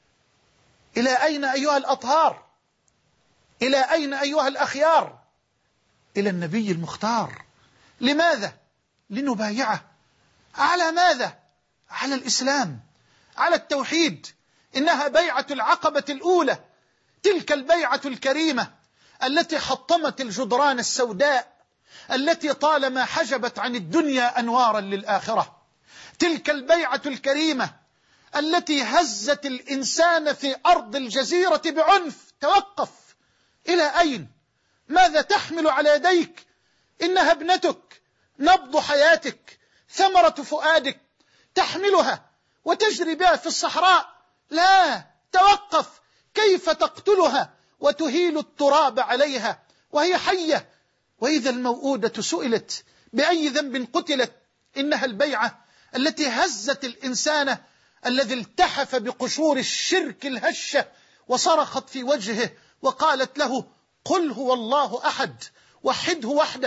إلى أين أيها الأطهار؟ إلى أين أيها الأخيار؟ إلى النبي المختار. لماذا؟ لنبايعه. على ماذا؟ على الإسلام، على التوحيد. إنها بيعة العقبة الأولى، تلك البيعة الكريمة التي حطمت الجدران السوداء التي طالما حجبت عن الدنيا أنوارا للآخرة، تلك البيعة الكريمة التي هزت الإنسان في أرض الجزيرة بعنف. توقف. إلى أين؟ ماذا تحمل على يديك؟ إنها ابنتك، نبض حياتك، ثمرة فؤادك، تحملها وتجري بها في الصحراء. لا، توقف. كيف تقتلها وتهيل التراب عليها وهي حية؟ وإذا الموءودة سئلت بأي ذنب قتلت؟ إنها البيعة التي هزت الإنسان الذي التحف بقشور الشرك الهشة وصرخت في وجهه وقالت له: قل هو الله أحد، وحده وحده،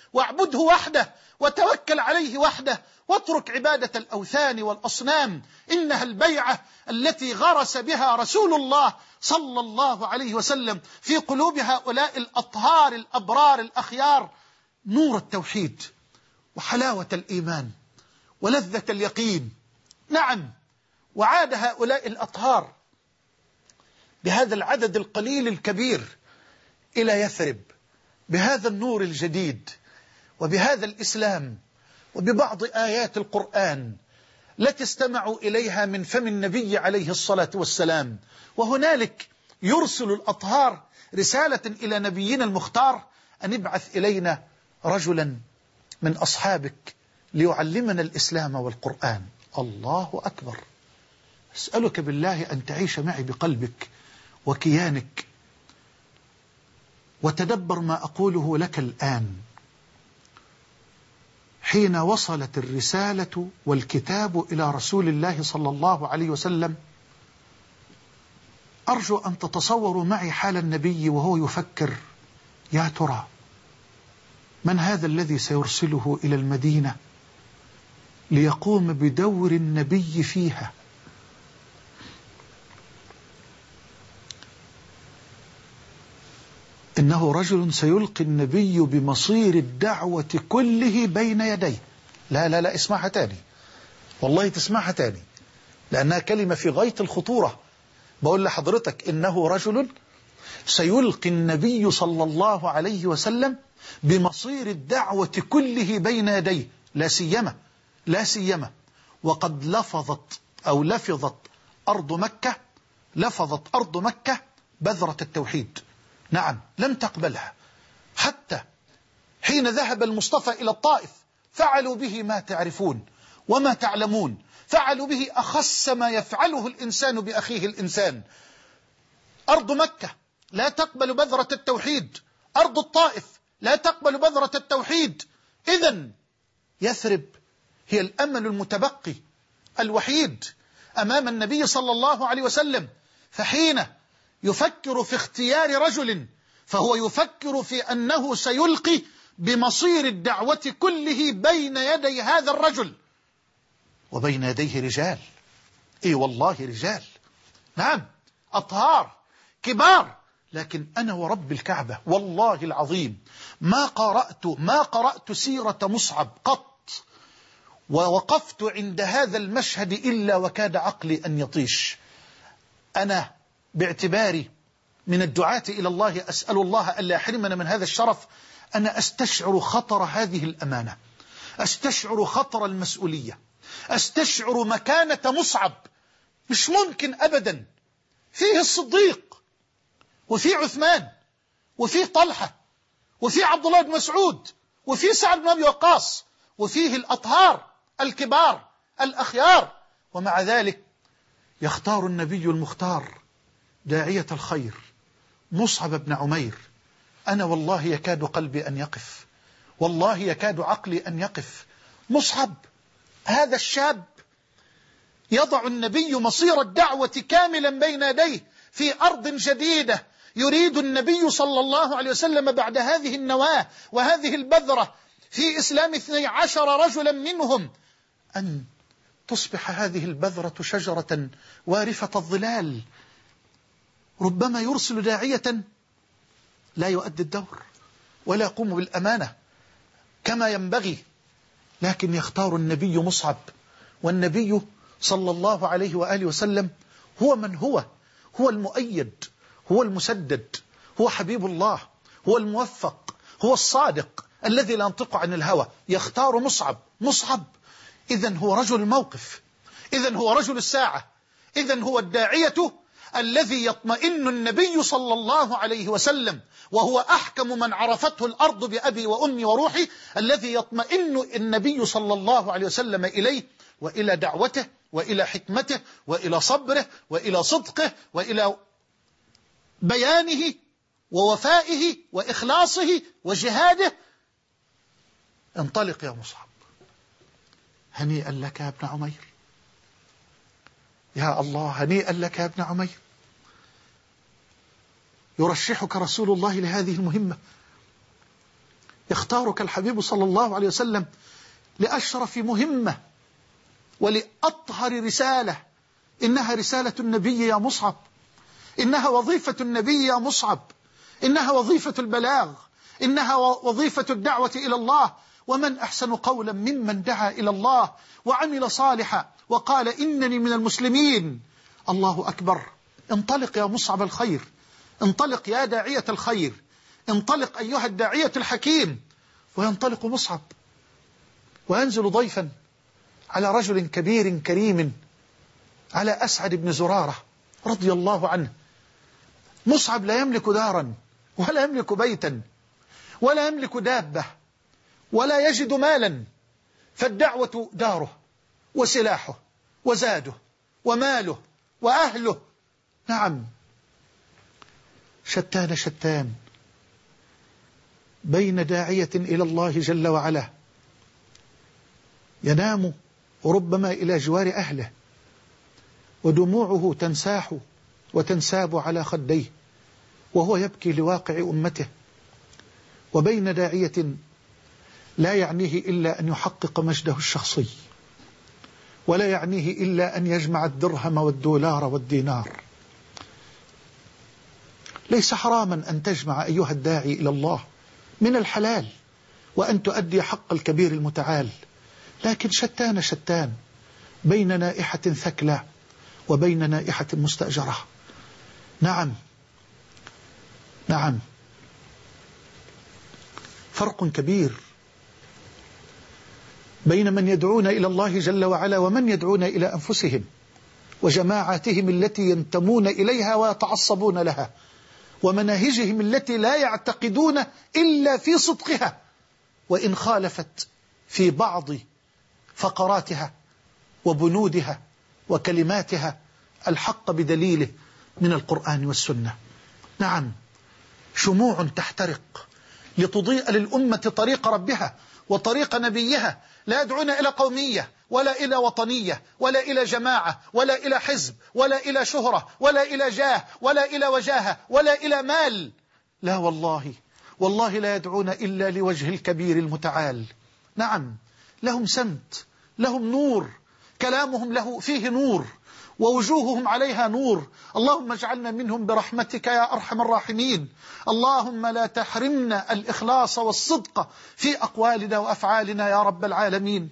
واعبده وحده وتوكل عليه وحده، واترك عبادة الأوثان والأصنام. إنها البيعة التي غرس بها رسول الله صلى الله عليه وسلم في قلوب هؤلاء الأطهار الأبرار الأخيار نور التوحيد وحلاوة الإيمان ولذة اليقين. نعم، وعاد هؤلاء الأطهار بهذا العدد القليل الكبير إلى يثرب بهذا النور الجديد وبهذا الإسلام وببعض آيات القرآن التي استمعوا إليها من فم النبي عليه الصلاة والسلام. وهنالك يرسل الأطهار رسالة إلى نبينا المختار أن ابعث إلينا رجلا من أصحابك ليعلمنا الإسلام والقرآن. الله أكبر. أسألك بالله أن تعيش معي بقلبك وكيانك وتدبر ما أقوله لك الآن. حين وصلت الرسالة والكتاب إلى رسول الله صلى الله عليه وسلم، أرجو أن تتصوروا معي حال النبي وهو يفكر: يا ترى من هذا الذي سيرسله إلى المدينة ليقوم بدور النبي فيها؟ إنه رجل سيلقي النبي بمصير الدعوة كله بين يديه. لا لا لا، اسمعها تاني، والله تسمعها تاني، لأنها كلمة في غاية الخطورة. بقول لحضرتك إنه رجل سيلقي النبي صلى الله عليه وسلم بمصير الدعوة كله بين يديه، لا سيما وقد لفظت أرض مكة بذرة التوحيد. نعم، لم تقبلها. حتى حين ذهب المصطفى إلى الطائف فعلوا به ما تعرفون وما تعلمون، فعلوا به أخس ما يفعله الإنسان بأخيه الإنسان. أرض مكة لا تقبل بذرة التوحيد، أرض الطائف لا تقبل بذرة التوحيد. إذن يثرب هي الأمل المتبقي الوحيد أمام النبي صلى الله عليه وسلم. فحين يفكر في اختيار رجل فهو يفكر في أنه سيلقي بمصير الدعوة كله بين يدي هذا الرجل، وبين يديه رجال، اي والله رجال، نعم، أطهار كبار. لكن أنا ورب الكعبة والله العظيم ما قرأت سيرة مصعب قط، ووقفت عند هذا المشهد إلا وكاد عقلي أن يطيش. أنا باعتباري من الدعاة إلى الله أسأل الله ألا يحرمنا من هذا الشرف. أنا أستشعر خطر هذه الأمانة، أستشعر خطر المسؤولية، أستشعر مكانة مصعب. مش ممكن أبدا فيه الصديق وفيه عثمان وفيه طلحة وفيه عبد الله بن مسعود وفيه سعد بن أبي وقاص وفيه الأطهار الكبار الأخيار، ومع ذلك يختار النبي المختار داعية الخير مصعب بن عمير. أنا والله يكاد قلبي أن يقف، والله يكاد عقلي أن يقف. مصعب هذا الشاب يضع النبي مصير الدعوة كاملا بين يديه في أرض جديدة. يريد النبي صلى الله عليه وسلم بعد هذه النواة وهذه البذرة في إسلام 12 رجلا منهم أن تصبح هذه البذرة شجرة وارفة الظلال. ربما يرسل داعية لا يؤدي الدور ولا يقوم بالأمانة كما ينبغي، لكن يختار النبي مصعب. والنبي صلى الله عليه وآله وسلم هو من هو المؤيد، هو المسدد، هو حبيب الله، هو الموفق، هو الصادق الذي لا ينطق عن الهوى. يختار مصعب. إذن هو رجل الموقف، إذن هو رجل الساعة، إذن هو الداعية الذي يطمئن النبي صلى الله عليه وسلم وهو أحكم من عرفته الأرض بأبي وأمي وروحي، الذي يطمئن النبي صلى الله عليه وسلم إليه وإلى دعوته وإلى حكمته وإلى صبره وإلى صدقه وإلى بيانه ووفائه وإخلاصه وجهاده. انطلق يا مصعب، هنيئا لك يا ابن عمير، يا الله هنيئا لك يا ابن عمير. يرشحك رسول الله لهذه المهمة، يختارك الحبيب صلى الله عليه وسلم لأشرف مهمة ولأطهر رسالة. إنها رسالة النبي يا مصعب، إنها وظيفة النبي يا مصعب، إنها وظيفة البلاغ، إنها وظيفة الدعوة إلى الله. ومن أحسن قولا ممن دعا إلى الله وعمل صالحا وقال إنني من المسلمين. الله أكبر. انطلق يا مصعب الخير، انطلق يا داعية الخير، انطلق أيها الداعية الحكيم. وينطلق مصعب وينزل ضيفا على رجل كبير كريم، على أسعد بن زرارة رضي الله عنه. مصعب لا يملك دارا ولا يملك بيتا ولا يملك دابة ولا يجد مالا، فالدعوة داره وسلاحه وزاده وماله وأهله. نعم، شتان شتان بين داعية إلى الله جل وعلا ينام وربما إلى جوار أهله ودموعه تنساح وتنساب على خديه وهو يبكي لواقع أمته، وبين داعية لا يعنيه إلا أن يحقق مجده الشخصي، ولا يعنيه إلا أن يجمع الدرهم والدولار والدينار. ليس حراما أن تجمع أيها الداعي إلى الله من الحلال وأن تؤدي حق الكبير المتعال، لكن شتان شتان بين نائحة ثكلى وبين نائحة مستأجرة. نعم نعم، فرق كبير بين من يدعون إلى الله جل وعلا ومن يدعون إلى أنفسهم وجماعاتهم التي ينتمون إليها ويتعصبون لها، ومناهجهم التي لا يعتقدون إلا في صدقها، وإن خالفت في بعض فقراتها وبنودها وكلماتها الحق بدليله من القرآن والسنة. نعم، شموع تحترق لتضيء للأمة طريق ربها وطريق نبيها، لا يدعون إلى قومية ولا إلى وطنية ولا إلى جماعة ولا إلى حزب ولا إلى شهرة ولا إلى جاه ولا إلى وجاهة ولا إلى مال. لا والله، والله لا يدعون إلا لوجه الكبير المتعال. نعم، لهم سمت، لهم نور، كلامهم له فيه نور ووجوههم عليها نور. اللهم اجعلنا منهم برحمتك يا أرحم الراحمين. اللهم لا تحرمنا الإخلاص والصدق في أقوالنا وأفعالنا يا رب العالمين.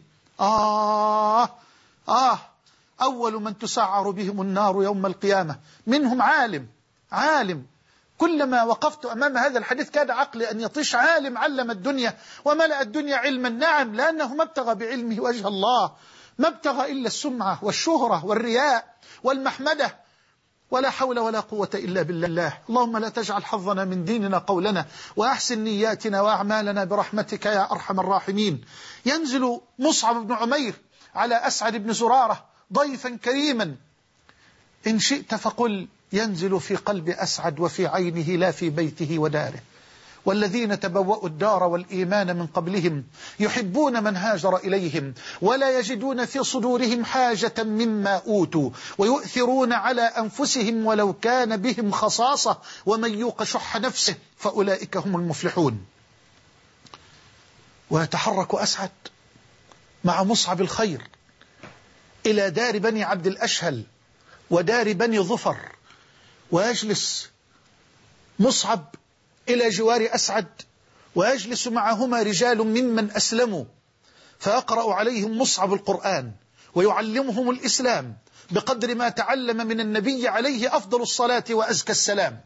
أول من تسعر بهم النار يوم القيامة منهم عالم. كلما وقفت أمام هذا الحديث كاد عقلي أن يطيش. عالم علم الدنيا وملأ الدنيا علما. نعم، لأنه ما ابتغى بعلمه وجه الله، ما ابتغى إلا السمعة والشهرة والرياء والمحمدة، ولا حول ولا قوة إلا بالله. اللهم لا تجعل حظنا من ديننا قولنا، وأحسن نياتنا وأعمالنا برحمتك يا أرحم الراحمين. ينزل مصعب بن عمير على أسعد بن زرارة ضيفا كريما، إن شئت فقل ينزل في قلب أسعد وفي عينه لا في بيته وداره. والذين تبوأوا الدار والإيمان من قبلهم يحبون من هاجر إليهم ولا يجدون في صدورهم حاجة مما أوتوا ويؤثرون على أنفسهم ولو كان بهم خصاصة ومن يوق شح نفسه فأولئك هم المفلحون. ويتحرك أسعد مع مصعب الخير إلى دار بني عبد الأشهل ودار بني ظفر، ويجلس مصعب إلى جوار أسعد، ويجلس معهما رجال ممن أسلموا، فيقرأ عليهم مصعب القرآن ويعلمهم الإسلام بقدر ما تعلم من النبي عليه أفضل الصلاة وأزكى السلام.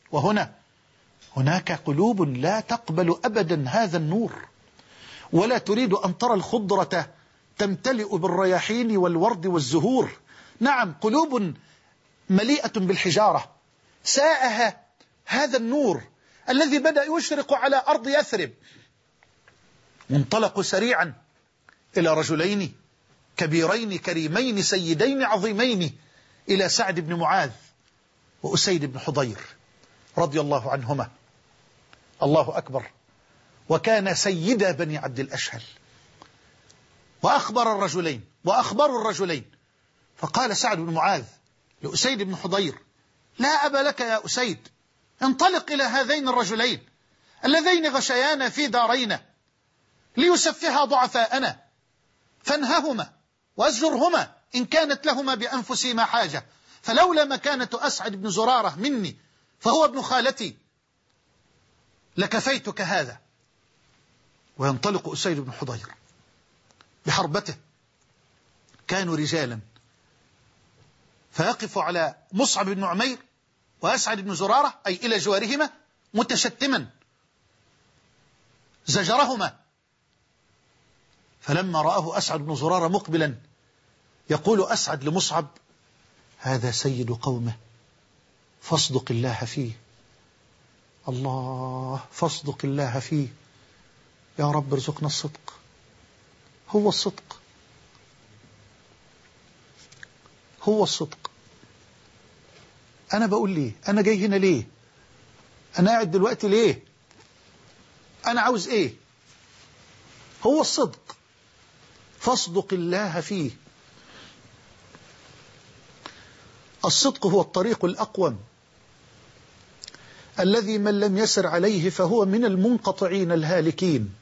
هناك قلوب لا تقبل أبدا هذا النور، ولا تريد أن ترى الخضرة تمتلئ بالرياحين والورد والزهور. نعم، قلوب مليئة بالحجارة ساءها هذا النور الذي بدأ يشرق على أرض يثرب. وانطلقوا سريعا إلى رجلين كبيرين كريمين سيدين عظيمين، إلى سعد بن معاذ وأسيد بن حضير رضي الله عنهما. الله أكبر. وكان سيدا بني عبد الأشهل. وأخبروا الرجلين فقال سعد بن معاذ لأسيد بن حضير: لا أبا لك يا أسيد، انطلق إلى هذين الرجلين اللذين غشيانا في دارينا ليسفها ضعفاءنا فانههما وأزجرهما إن كانت لهما بأنفسهما حاجة، فلولا مكانة أسعد بن زرارة مني فهو ابن خالتي لكفيتك هذا. وينطلق أسيد بن حضير بحربته، كانوا رجالا، فيقف على مصعب بن عمير وأسعد بن زرارة أي إلى جوارهما متشتما زجرهما. فلما رآه أسعد بن زرارة مقبلا يقول أسعد لمصعب: هذا سيد قومه فاصدق الله فيه. الله، فاصدق الله فيه. يا رب ارزقنا الصدق. هو الصدق، هو الصدق. أنا بقول ليه؟ أنا جاي هنا ليه؟ أنا قاعد دلوقتي ليه؟ أنا عاوز إيه؟ هو الصدق، فاصدق الله فيه. الصدق هو الطريق الأقوم الذي من لم يسر عليه فهو من المنقطعين الهالكين،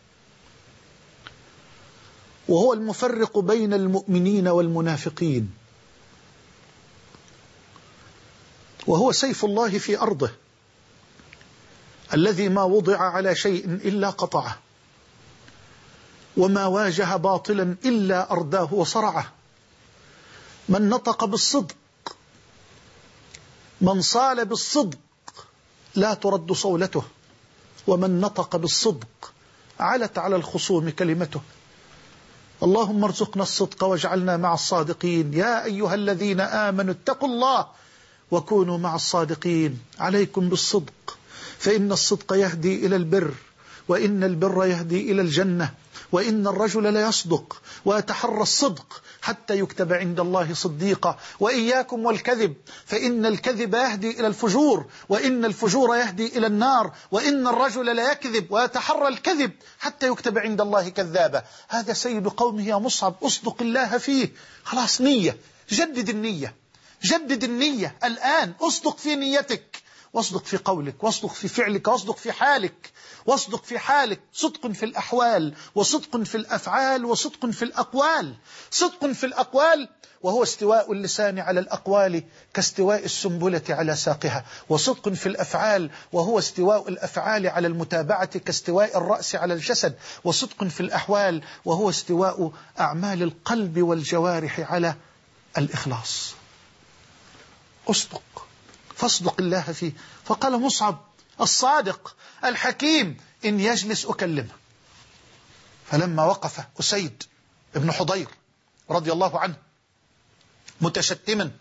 وهو المفرق بين المؤمنين والمنافقين، وهو سيف الله في أرضه الذي ما وضع على شيء إلا قطعه، وما واجه باطلا إلا أرداه وصرعه. من نطق بالصدق، من صال بالصدق لا ترد صولته، ومن نطق بالصدق علت على الخصوم كلمته. اللهم ارزقنا الصدق واجعلنا مع الصادقين. يا أيها الذين آمنوا اتقوا الله وكونوا مع الصادقين. عليكم بالصدق، فإن الصدق يهدي إلى البر، وإن البر يهدي إلى الجنة، وإن الرجل ليصدق ويتحرى الصدق حتى يكتب عند الله صديقا. وإياكم والكذب، فإن الكذب يهدي إلى الفجور، وإن الفجور يهدي إلى النار، وإن الرجل لا يكذب ويتحرى الكذب حتى يكتب عند الله كذابا. هذا سيد قومه يا مصعب، أصدق الله فيه. خلاص، نية، جدد النية، جدد النية الآن. أصدق في نيتك، واصدق في قولك، واصدق في فعلك، واصدق في حالك، واصدق في حالك. صدق في الأحوال، وصدق في الأفعال، وصدق في الأقوال. صدق في الأقوال وهو استواء اللسان على الأقوال كاستواء السنبلة على ساقها، وصدق في الأفعال وهو استواء الأفعال على المتابعة كاستواء الرأس على الجسد، وصدق في الأحوال وهو استواء أعمال القلب والجوارح على الإخلاص. أصدق، فاصدق الله فيه. فقال مصعب الصادق الحكيم: إن يجلس أكلمه. فلما وقف أسيد بن حضير رضي الله عنه متشتما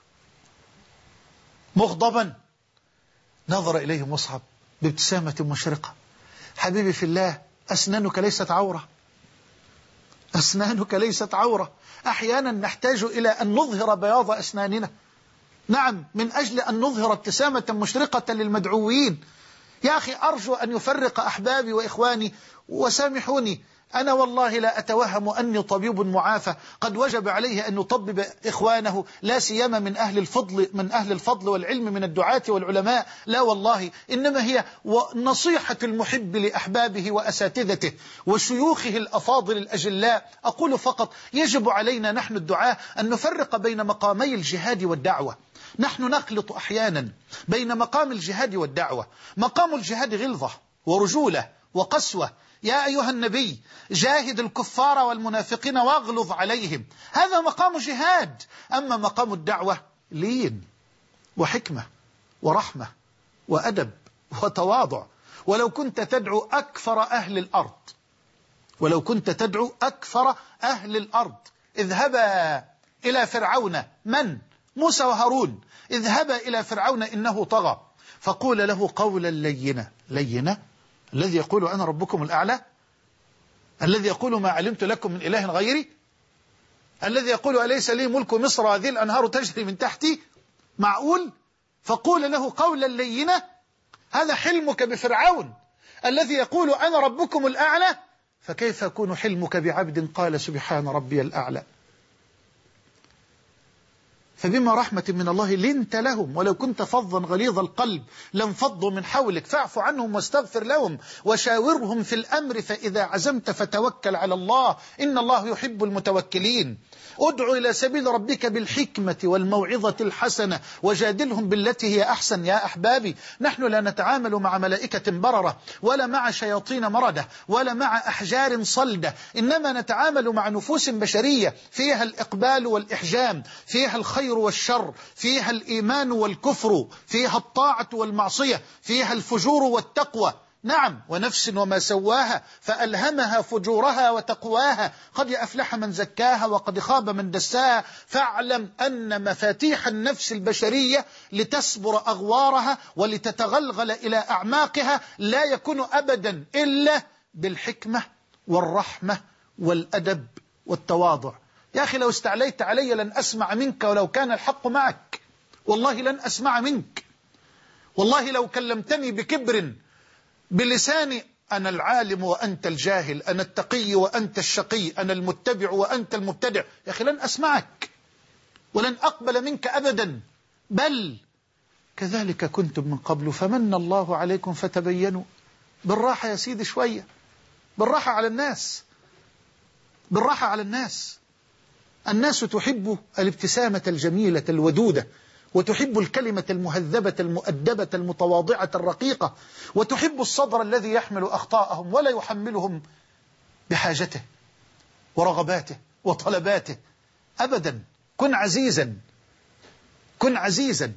مغضبا، نظر إليه مصعب بابتسامة مشرقة: حبيبي في الله، أسنانك ليست عورة، أسنانك ليست عورة. أحيانا نحتاج إلى أن نظهر بياض أسناننا، نعم، من أجل أن نظهر ابتسامة مشرقة للمدعوين. يا أخي، أرجو أن يفرق أحبابي وإخواني، وسامحوني، أنا والله لا أتوهم أني طبيب معافى قد وجب عليه أن يطبب إخوانه، لا سيما من أهل الفضل والعلم من الدعاة والعلماء، لا والله، إنما هي نصيحة المحب لأحبابه وأساتذته وشيوخه الأفاضل الأجلاء. أقول فقط يجب علينا نحن الدعاة أن نفرق بين مقامي الجهاد والدعوة. نحن نخلط أحيانا بين مقام الجهاد والدعوة. مقام الجهاد غلظة ورجولة وقسوة. يا أيها النبي جاهد الكفار والمنافقين واغلظ عليهم، هذا مقام جهاد. أما مقام الدعوة لين وحكمة ورحمة وأدب وتواضع. ولو كنت تدعو أكثر أهل الأرض، ولو كنت تدعو أكثر أهل الأرض، اذهبا إلى فرعون، من؟ موسى وهارون، اذهبا إلى فرعون إنه طغى، فقول له قولا لينا. لينا؟ الذي يقول أنا ربكم الأعلى، الذي يقول ما علمت لكم من إله غيري، الذي يقول أليس لي ملك مصر وهذه الأنهار تجري من تحتي. معقول؟ فقول له قولا لينا. هذا حلمك بفرعون الذي يقول أنا ربكم الأعلى، فكيف يكون حلمك بعبد قال سبحان ربي الأعلى؟ فبما رحمة من الله لنت لهم، ولو كنت فظا غليظ القلب لانفضوا من حولك، فاعف عنهم واستغفر لهم وشاورهم في الأمر فإذا عزمت فتوكل على الله إن الله يحب المتوكلين. ادع إلى سبيل ربك بالحكمة والموعظة الحسنة وجادلهم بالتي هي أحسن. يا أحبابي، نحن لا نتعامل مع ملائكة بررة ولا مع شياطين مردة ولا مع أحجار صلدة، إنما نتعامل مع نفوس بشرية فيها الإقبال والإحجام، فيها الخير والشر، فيها الإيمان والكفر، فيها الطاعة والمعصية، فيها الفجور والتقوى. نعم، ونفس وما سواها فألهمها فجورها وتقواها، قد أفلح من زكاها وقد خاب من دساها. فاعلم أن مفاتيح النفس البشرية لتسبر أغوارها ولتتغلغل إلى أعماقها لا يكون أبدا إلا بالحكمة والرحمة والأدب والتواضع. يا أخي، لو استعليت علي لن أسمع منك ولو كان الحق معك، والله لن أسمع منك. والله لو كلمتني بكبر بلساني، أنا العالم وأنت الجاهل، أنا التقي وأنت الشقي، أنا المتبع وأنت المبتدع، يا أخي لن أسمعك ولن أقبل منك أبدا. بل كذلك كنتم من قبل فمن الله عليكم فتبينوا. بالراحة يا سيدي شوية، بالراحة على الناس، بالراحة على الناس. الناس تحب الابتسامة الجميلة الودودة، وتحب الكلمة المهذبة المؤدبة المتواضعة الرقيقة، وتحب الصدر الذي يحمل أخطاءهم ولا يحملهم بحاجته ورغباته وطلباته أبدا. كن عزيزا، كن عزيزا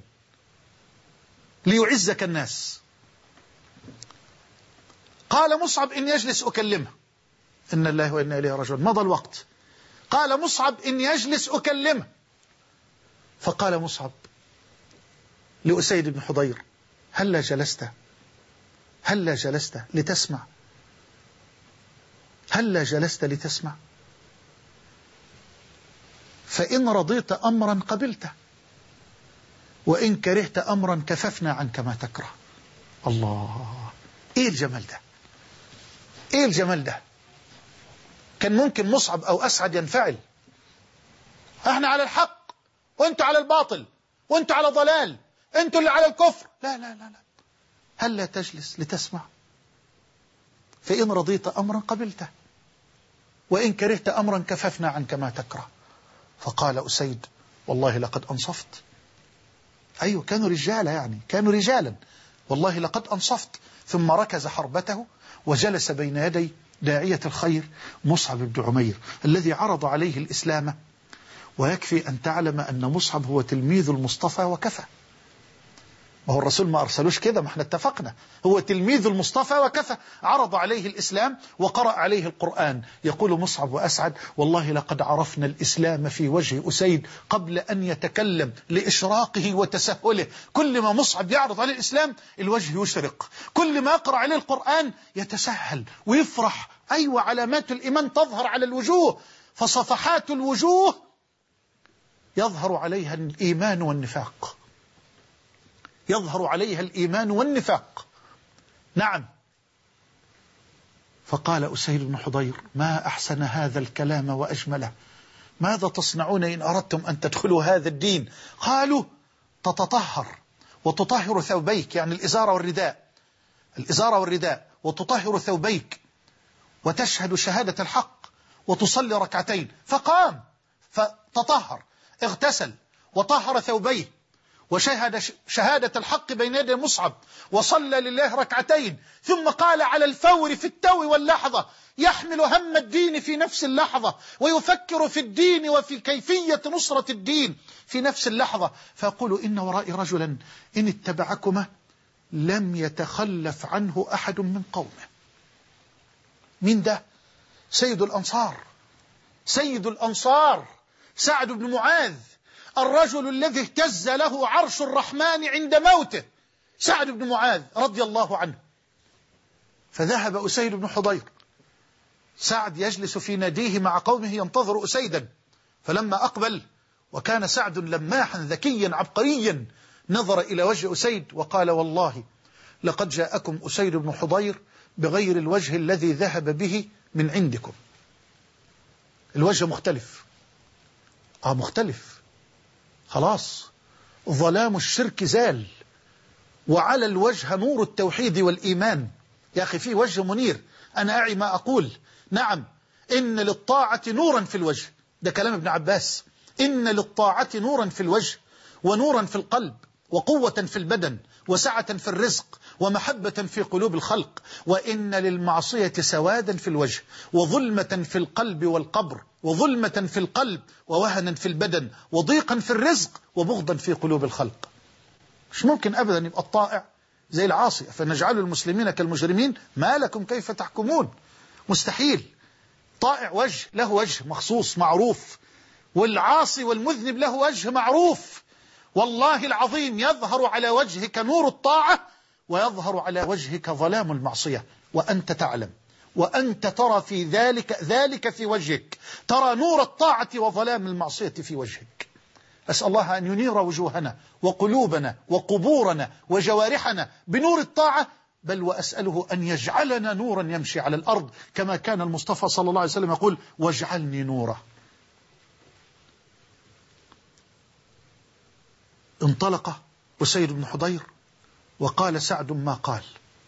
ليعزك الناس. قال مصعب إن يجلس أكلمه. إن الله وإنا إليه راجعون. مضى الوقت. قال مصعب إن يجلس أكلمه. فقال مصعب لأسيد بن حضير هلا جلست، هلا جلست لتسمع، هلا جلست لتسمع، فإن رضيت أمرا قبلته وإن كرهت أمرا كففنا عنك ما تكره. الله، إيه الجمال ده، إيه الجمال ده. كان ممكن مصعب أو أسعد ينفعل، احنا على الحق وانتوا على الباطل وانتوا على ضلال، انتوا اللي على الكفر. لا لا لا لا، هل لا تجلس لتسمع، فإن رضيت أمرا قبلته وإن كرهت أمرا كففنا عنك ما تكره. فقال أسيد والله لقد أنصفت. أيوة، كانوا رجالا، يعني كانوا رجالا، والله لقد أنصفت. ثم ركز حربته وجلس بين يدي داعية الخير مصعب بن عمير الذي عرض عليه الإسلام. ويكفي أن تعلم أن مصعب هو تلميذ المصطفى وكفى. ما هو الرسول ما أرسلوش كده، ما احنا اتفقنا، هو تلميذ المصطفى وكفى. عرض عليه الإسلام وقرأ عليه القرآن. يقول مصعب وأسعد والله لقد عرفنا الإسلام في وجه أسيد قبل أن يتكلم لإشراقه وتسهله. كل ما مصعب يعرض عليه الإسلام الوجه يشرق، كل ما يقرأ عليه القرآن يتسهل ويفرح. أيوة، علامات الإيمان تظهر على الوجوه، فصفحات الوجوه يظهر عليها الإيمان والنفاق، يظهر عليها الإيمان والنفاق. نعم. فقال أسيد بن حضير ما أحسن هذا الكلام وأجمله، ماذا تصنعون إن أردتم أن تدخلوا هذا الدين؟ قالوا تتطهر وتطهر ثوبيك، يعني الإزار والرداء، الإزار والرداء، وتطهر ثوبيك وتشهد شهادة الحق وتصلي ركعتين. فقام فتطهر، اغتسل وطهر ثوبيه وشهد شهادة الحق بين يدي مصعب وصلى لله ركعتين. ثم قال على الفور في التو واللحظة، يحمل هم الدين في نفس اللحظة ويفكر في الدين وفي كيفية نصرة الدين في نفس اللحظة، فيقول إن ورائي رجلا إن اتبعكما لم يتخلف عنه أحد من قومه. من ده؟ سيد الأنصار، سيد الأنصار سعد بن معاذ، الرجل الذي اهتز له عرش الرحمن عند موته، سعد بن معاذ رضي الله عنه. فذهب أسيد بن حضير، سعد يجلس في ناديه مع قومه ينتظر أسيدا، فلما أقبل وكان سعد لماحا ذكيا عبقريا نظر إلى وجه أسيد وقال والله لقد جاءكم أسيد بن حضير بغير الوجه الذي ذهب به من عندكم. الوجه مختلف، مختلف. خلاص ظلام الشرك زال، وعلى الوجه نور التوحيد والإيمان. يا أخي في وجه منير، أنا أعي ما أقول. نعم، إن للطاعة نورا في الوجه، ده كلام ابن عباس. إن للطاعة نورا في الوجه، ونورا في القلب، وقوة في البدن، وسعة في الرزق، ومحبة في قلوب الخلق. وإن للمعصية سوادا في الوجه، وظلمة في القلب والقبر، وظلمة في القلب، ووهنا في البدن، وضيقا في الرزق، وبغضا في قلوب الخلق. مش ممكن أبدا يبقى الطائع زي العاصي، فنجعل المسلمين كالمجرمين ما لكم كيف تحكمون. مستحيل. طائع وجه له وجه مخصوص معروف، والعاصي والمذنب له وجه معروف. والله العظيم يظهر على وجهك نور الطاعة، ويظهر على وجهك ظلام المعصية، وأنت تعلم، وأنت ترى في ذلك في وجهك، ترى نور الطاعة وظلام المعصية في وجهك. أسأل الله أن ينير وجوهنا وقلوبنا وقبورنا وجوارحنا بنور الطاعة، بل وأسأله أن يجعلنا نورا يمشي على الأرض، كما كان المصطفى صلى الله عليه وسلم يقول: واجعلني نورا. انطلق أسيد بن حضير وقال سعد ما قال.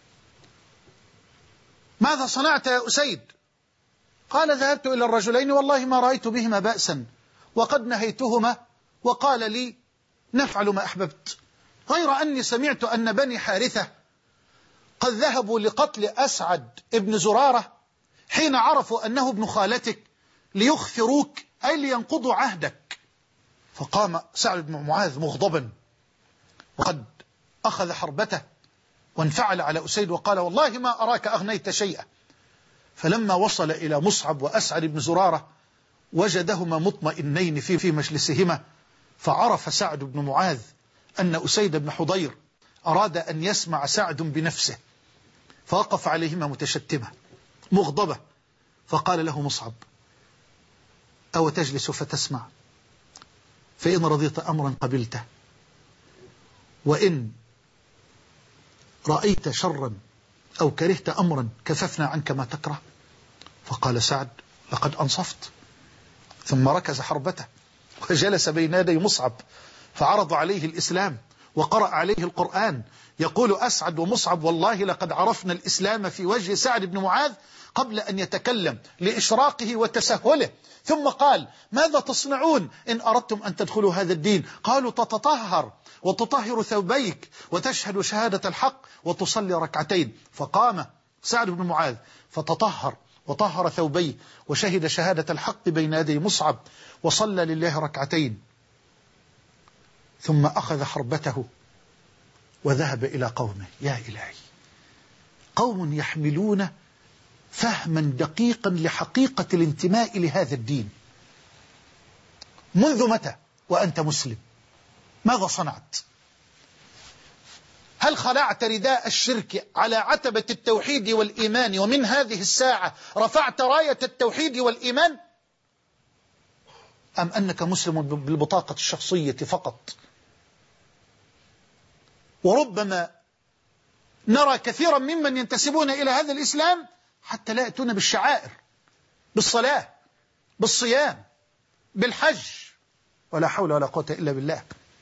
ماذا صنعت يا أسيد؟ قال: ذهبت إلى الرجلين والله ما رأيت بهما بأسا، وقد نهيتهما وقال لي نفعل ما أحببت، غير أني سمعت أن بني حارثة قد ذهبوا لقتل أسعد ابن زرارة حين عرفوا أنه ابن خالتك ليخفروك، أي لينقضوا عهدك. فقام سعد بن معاذ مغضبا، وقد أخذ حربته وانفعل على أسيد وقال: والله ما أراك أغنيت شيئا. فلما وصل إلى مصعب وأسعد بن زرارة وجدهما مطمئنين في مجلسهما، فعرف سعد بن معاذ أن أسيد بن حضير أراد أن يسمع سعد بنفسه، فوقف عليهما متشتمة مغضبة، فقال له مصعب: أو تجلس فتسمع؟ فإن رضيت أمرا قبلته، وإن رأيت شرا أو كرهت أمرا كففنا عنك ما تكره. فقال سعد: لقد أنصفت. ثم ركز حربته وجلس بين يدي مصعب، فعرض عليه الإسلام وقرأ عليه القرآن. يقول أسعد ومصعب: والله لقد عرفنا الإسلام في وجه سعد بن معاذ قبل أن يتكلم لإشراقه وتسهله. ثم قال: ماذا تصنعون إن أردتم أن تدخلوا هذا الدين؟ قالوا: تتطهر وتطهر ثوبيك وتشهد شهادة الحق وتصلي ركعتين. فقام سعد بن معاذ فتطهر وطهر ثوبيه وشهد شهادة الحق بين يدي مصعب وصلى لله ركعتين، ثم أخذ حربته وذهب إلى قومه. يا إلهي، قوم يحملون فهما دقيقا لحقيقة الانتماء لهذا الدين. منذ متى وأنت مسلم؟ ماذا صنعت؟ هل خلعت رداء الشرك على عتبة التوحيد والإيمان، ومن هذه الساعة رفعت راية التوحيد والإيمان؟ أم أنك مسلم بالبطاقة الشخصية فقط؟ وربما نرى كثيرا ممن ينتسبون إلى هذا الإسلام حتى لا يأتون بالشعائر، بالصلاة، بالصيام، بالحج، ولا حول ولا قوة إلا بالله.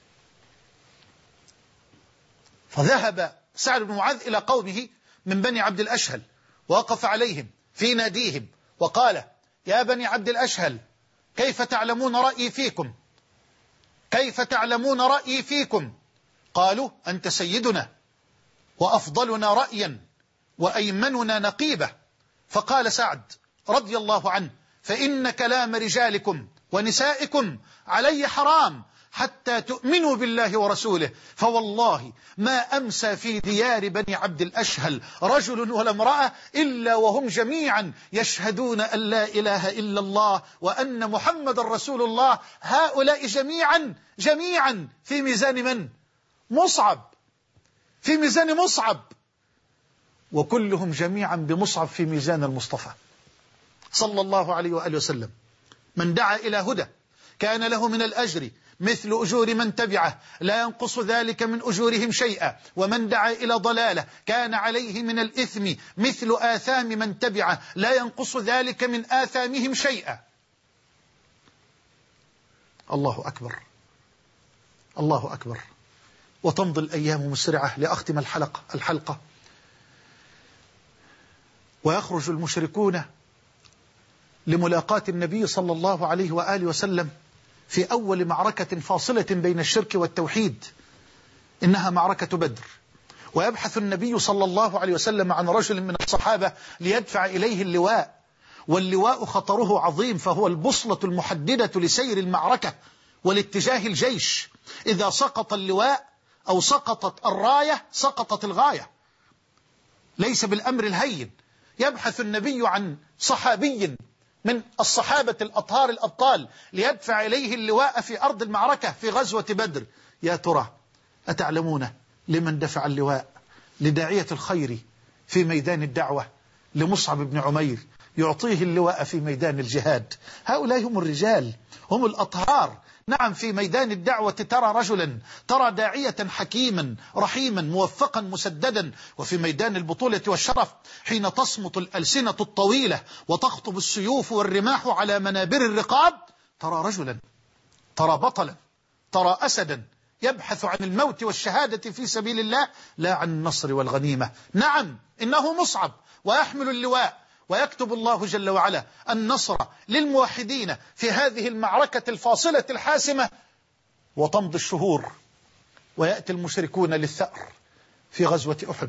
فذهب سعد بن معاذ إلى قومه من بني عبد الأشهل، ووقف عليهم في ناديهم وقال: يا بني عبد الأشهل، كيف تعلمون رأيي فيكم؟ كيف تعلمون رأيي فيكم؟ قالوا: أنت سيدنا وأفضلنا رأيا وأيمننا نقيبة. فقال سعد رضي الله عنه: فإن كلام رجالكم ونسائكم علي حرام حتى تؤمنوا بالله ورسوله، فوالله ما أمسى في ديار بني عبد الأشهل رجل ولا امرأة إلا وهم جميعا يشهدون أن لا إله إلا الله وأن محمد رسول الله. هؤلاء جميعا في ميزان من؟ مصعب، في ميزان مصعب، وكلهم جميعا بمصعب في ميزان المصطفى صلى الله عليه وآله وسلم. من دعا إلى هدى كان له من الأجر مثل أجور من تبعه لا ينقص ذلك من أجورهم شيئا، ومن دعا إلى ضلالة كان عليه من الإثم مثل آثام من تبعه لا ينقص ذلك من آثامهم شيئا. الله أكبر. الله أكبر. وتمضي الأيام مسرعة لأختم الحلقة ويخرج المشركون لملاقاة النبي صلى الله عليه وآله وسلم في أول معركة فاصلة بين الشرك والتوحيد، إنها معركة بدر. ويبحث النبي صلى الله عليه وسلم عن رجل من الصحابة ليدفع إليه اللواء، واللواء خطره عظيم، فهو البوصلة المحددة لسير المعركة والاتجاه الجيش. إذا سقط اللواء أو سقطت الراية سقطت الغاية، ليس بالأمر الهين. يبحث النبي عن صحابي من الصحابة الأطهار الأبطال ليدفع إليه اللواء في أرض المعركة في غزوة بدر. يا ترى أتعلمون لمن دفع اللواء؟ لداعية الخير في ميدان الدعوة، لمصعب بن عمير، يعطيه اللواء في ميدان الجهاد. هؤلاء هم الرجال، هم الأطهار. نعم، في ميدان الدعوة ترى رجلا، ترى داعية حكيما رحيما موفقا مسددا، وفي ميدان البطولة والشرف حين تصمت الألسنة الطويلة وتخطب السيوف والرماح على منابر الرقاب، ترى رجلا، ترى بطلا، ترى أسدا يبحث عن الموت والشهادة في سبيل الله، لا عن النصر والغنيمة. نعم، إنه مصعب ويحمل اللواء، ويكتب الله جل وعلا النصر للموحدين في هذه المعركة الفاصلة الحاسمة. وتمضي الشهور ويأتي المشركون للثأر في غزوة أحد،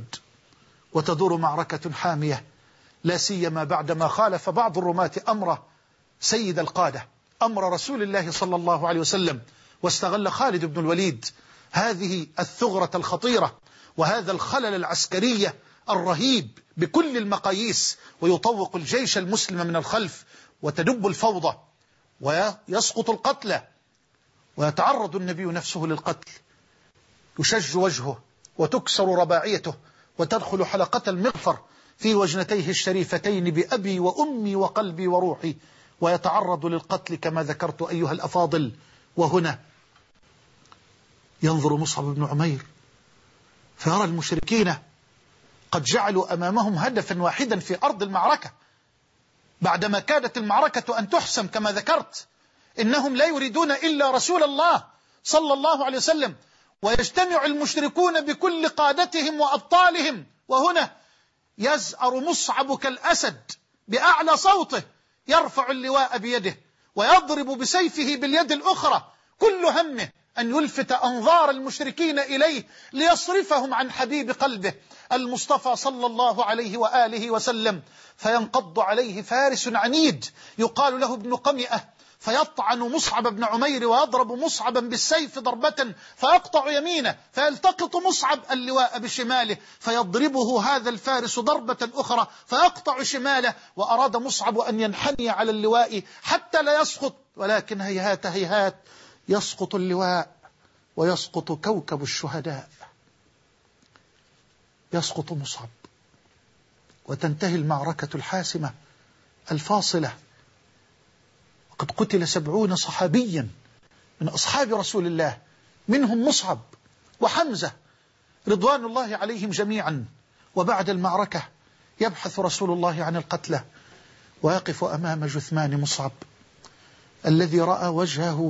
وتدور معركة حامية، لا سيما بعدما خالف بعض الرماة أمر سيد القادة، أمر رسول الله صلى الله عليه وسلم، واستغل خالد بن الوليد هذه الثغرة الخطيرة وهذا الخلل العسكري الرهيب بكل المقاييس، ويطوق الجيش المسلم من الخلف، وتدب الفوضى ويسقط القتلى، ويتعرض النبي نفسه للقتل، يشج وجهه وتكسر رباعيته، وتدخل حلقة المغفر في وجنتيه الشريفتين بأبي وأمي وقلبي وروحي، ويتعرض للقتل كما ذكرت أيها الأفاضل. وهنا ينظر مصعب بن عمير فيرى المشركين قد جعلوا أمامهم هدفا واحدا في أرض المعركة، بعدما كادت المعركة أن تحسم كما ذكرت. إنهم لا يريدون إلا رسول الله صلى الله عليه وسلم، ويجتمع المشركون بكل قادتهم وأبطالهم. وهنا يزأر مصعب كالأسد بأعلى صوته، يرفع اللواء بيده ويضرب بسيفه باليد الأخرى، كل همه أن يلفت أنظار المشركين إليه ليصرفهم عن حبيب قلبه المصطفى صلى الله عليه وآله وسلم. فينقض عليه فارس عنيد يقال له ابن قمئة، فيطعن مصعب بن عمير ويضرب مصعبا بالسيف ضربة فيقطع يمينه، فيلتقط مصعب اللواء بشماله فيضربه هذا الفارس ضربة أخرى فيقطع شماله. وأراد مصعب أن ينحني على اللواء حتى لا يسقط، ولكن هيهات هيهات، يسقط اللواء ويسقط كوكب الشهداء، يسقط مصعب، وتنتهي المعركة الحاسمة الفاصلة، وقد قتل 70 صحابيا من أصحاب رسول الله، منهم مصعب وحمزة رضوان الله عليهم جميعا. وبعد المعركة يبحث رسول الله عن القتلى، ويقف أمام جثمان مصعب الذي رأى وجهه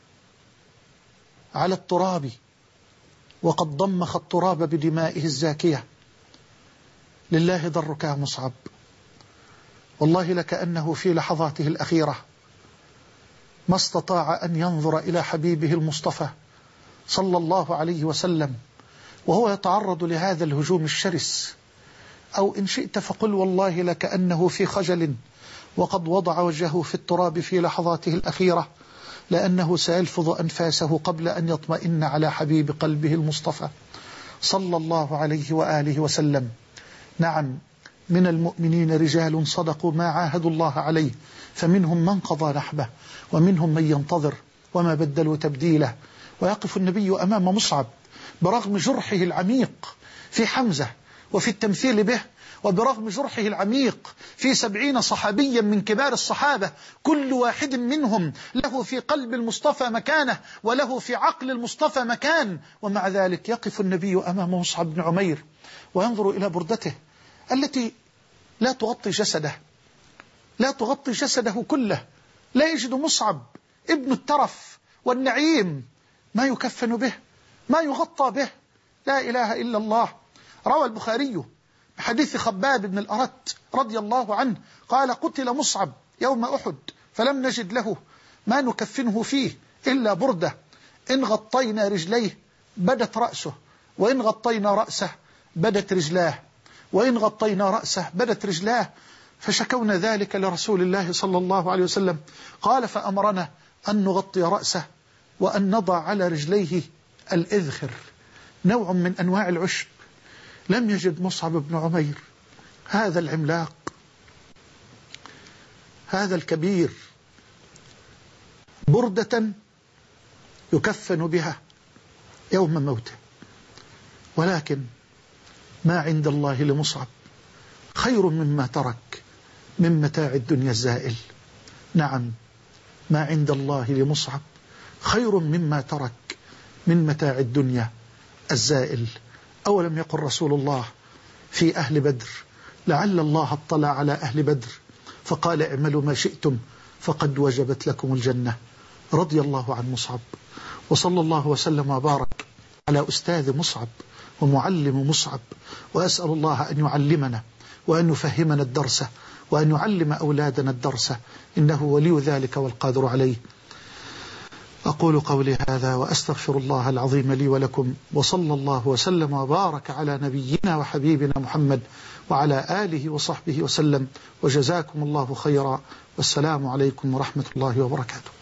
على التراب وقد ضمخ التراب بدمائه الزاكية. لله ضرك يا مصعب، والله لكأنه في لحظاته الأخيرة ما استطاع أن ينظر إلى حبيبه المصطفى صلى الله عليه وسلم وهو يتعرض لهذا الهجوم الشرس، أو إن شئت فقل والله لكأنه في خجل وقد وضع وجهه في التراب في لحظاته الأخيرة، لأنه سيلفظ أنفاسه قبل أن يطمئن على حبيب قلبه المصطفى صلى الله عليه وآله وسلم. نعم، من المؤمنين رجال صدقوا ما عاهدوا الله عليه، فمنهم من قضى نحبه ومنهم من ينتظر وما بدلوا تبديله. ويقف النبي أمام مصعب برغم جرحه العميق في حمزة وفي التمثيل به، وبرغم جرحه العميق في 70 صحابيا من كبار الصحابة، كل واحد منهم له في قلب المصطفى مكانه وله في عقل المصطفى مكان. ومع ذلك يقف النبي أمام مصعب بن عمير وينظر إلى بردته التي لا تغطي جسده، لا تغطي جسده كله. لا يجد مصعب ابن الترف والنعيم ما يكفن به، ما يغطى به. لا إله إلا الله. روى البخاري بحديث خباب بن الأرت رضي الله عنه قال: قتل مصعب يوم أحد فلم نجد له ما نكفنه فيه إلا بردة، إن غطينا رجليه بدت رأسه، وإن غطينا رأسه بدت رجلاه، وإن غطينا رأسه بدت رجلاه. فشكونا ذلك لرسول الله صلى الله عليه وسلم، قال: فأمرنا أن نغطي رأسه وأن نضع على رجليه الإذخر، نوع من أنواع العشب. لم يجد مصعب بن عمير هذا العملاق، هذا الكبير، بردة يكفن بها يوم موته. ولكن ما عند الله لمصعب خير مما ترك من متاع الدنيا الزائل. نعم، ما عند الله لمصعب خير مما ترك من متاع الدنيا الزائل. أولم يقل رسول الله في أهل بدر: لعل الله اطلع على أهل بدر فقال: اعملوا ما شئتم فقد وجبت لكم الجنة. رضي الله عن مصعب، وصلى الله وسلم وبارك على أستاذ مصعب ومعلم مصعب. وأسأل الله أن يعلمنا وأن يفهمنا الدرس وأن يعلم أولادنا الدرس، إنه ولي ذلك والقادر عليه. أقول قولي هذا وأستغفر الله العظيم لي ولكم، وصلى الله وسلم وبارك على نبينا وحبيبنا محمد وعلى آله وصحبه وسلم، وجزاكم الله خيرا، والسلام عليكم ورحمة الله وبركاته.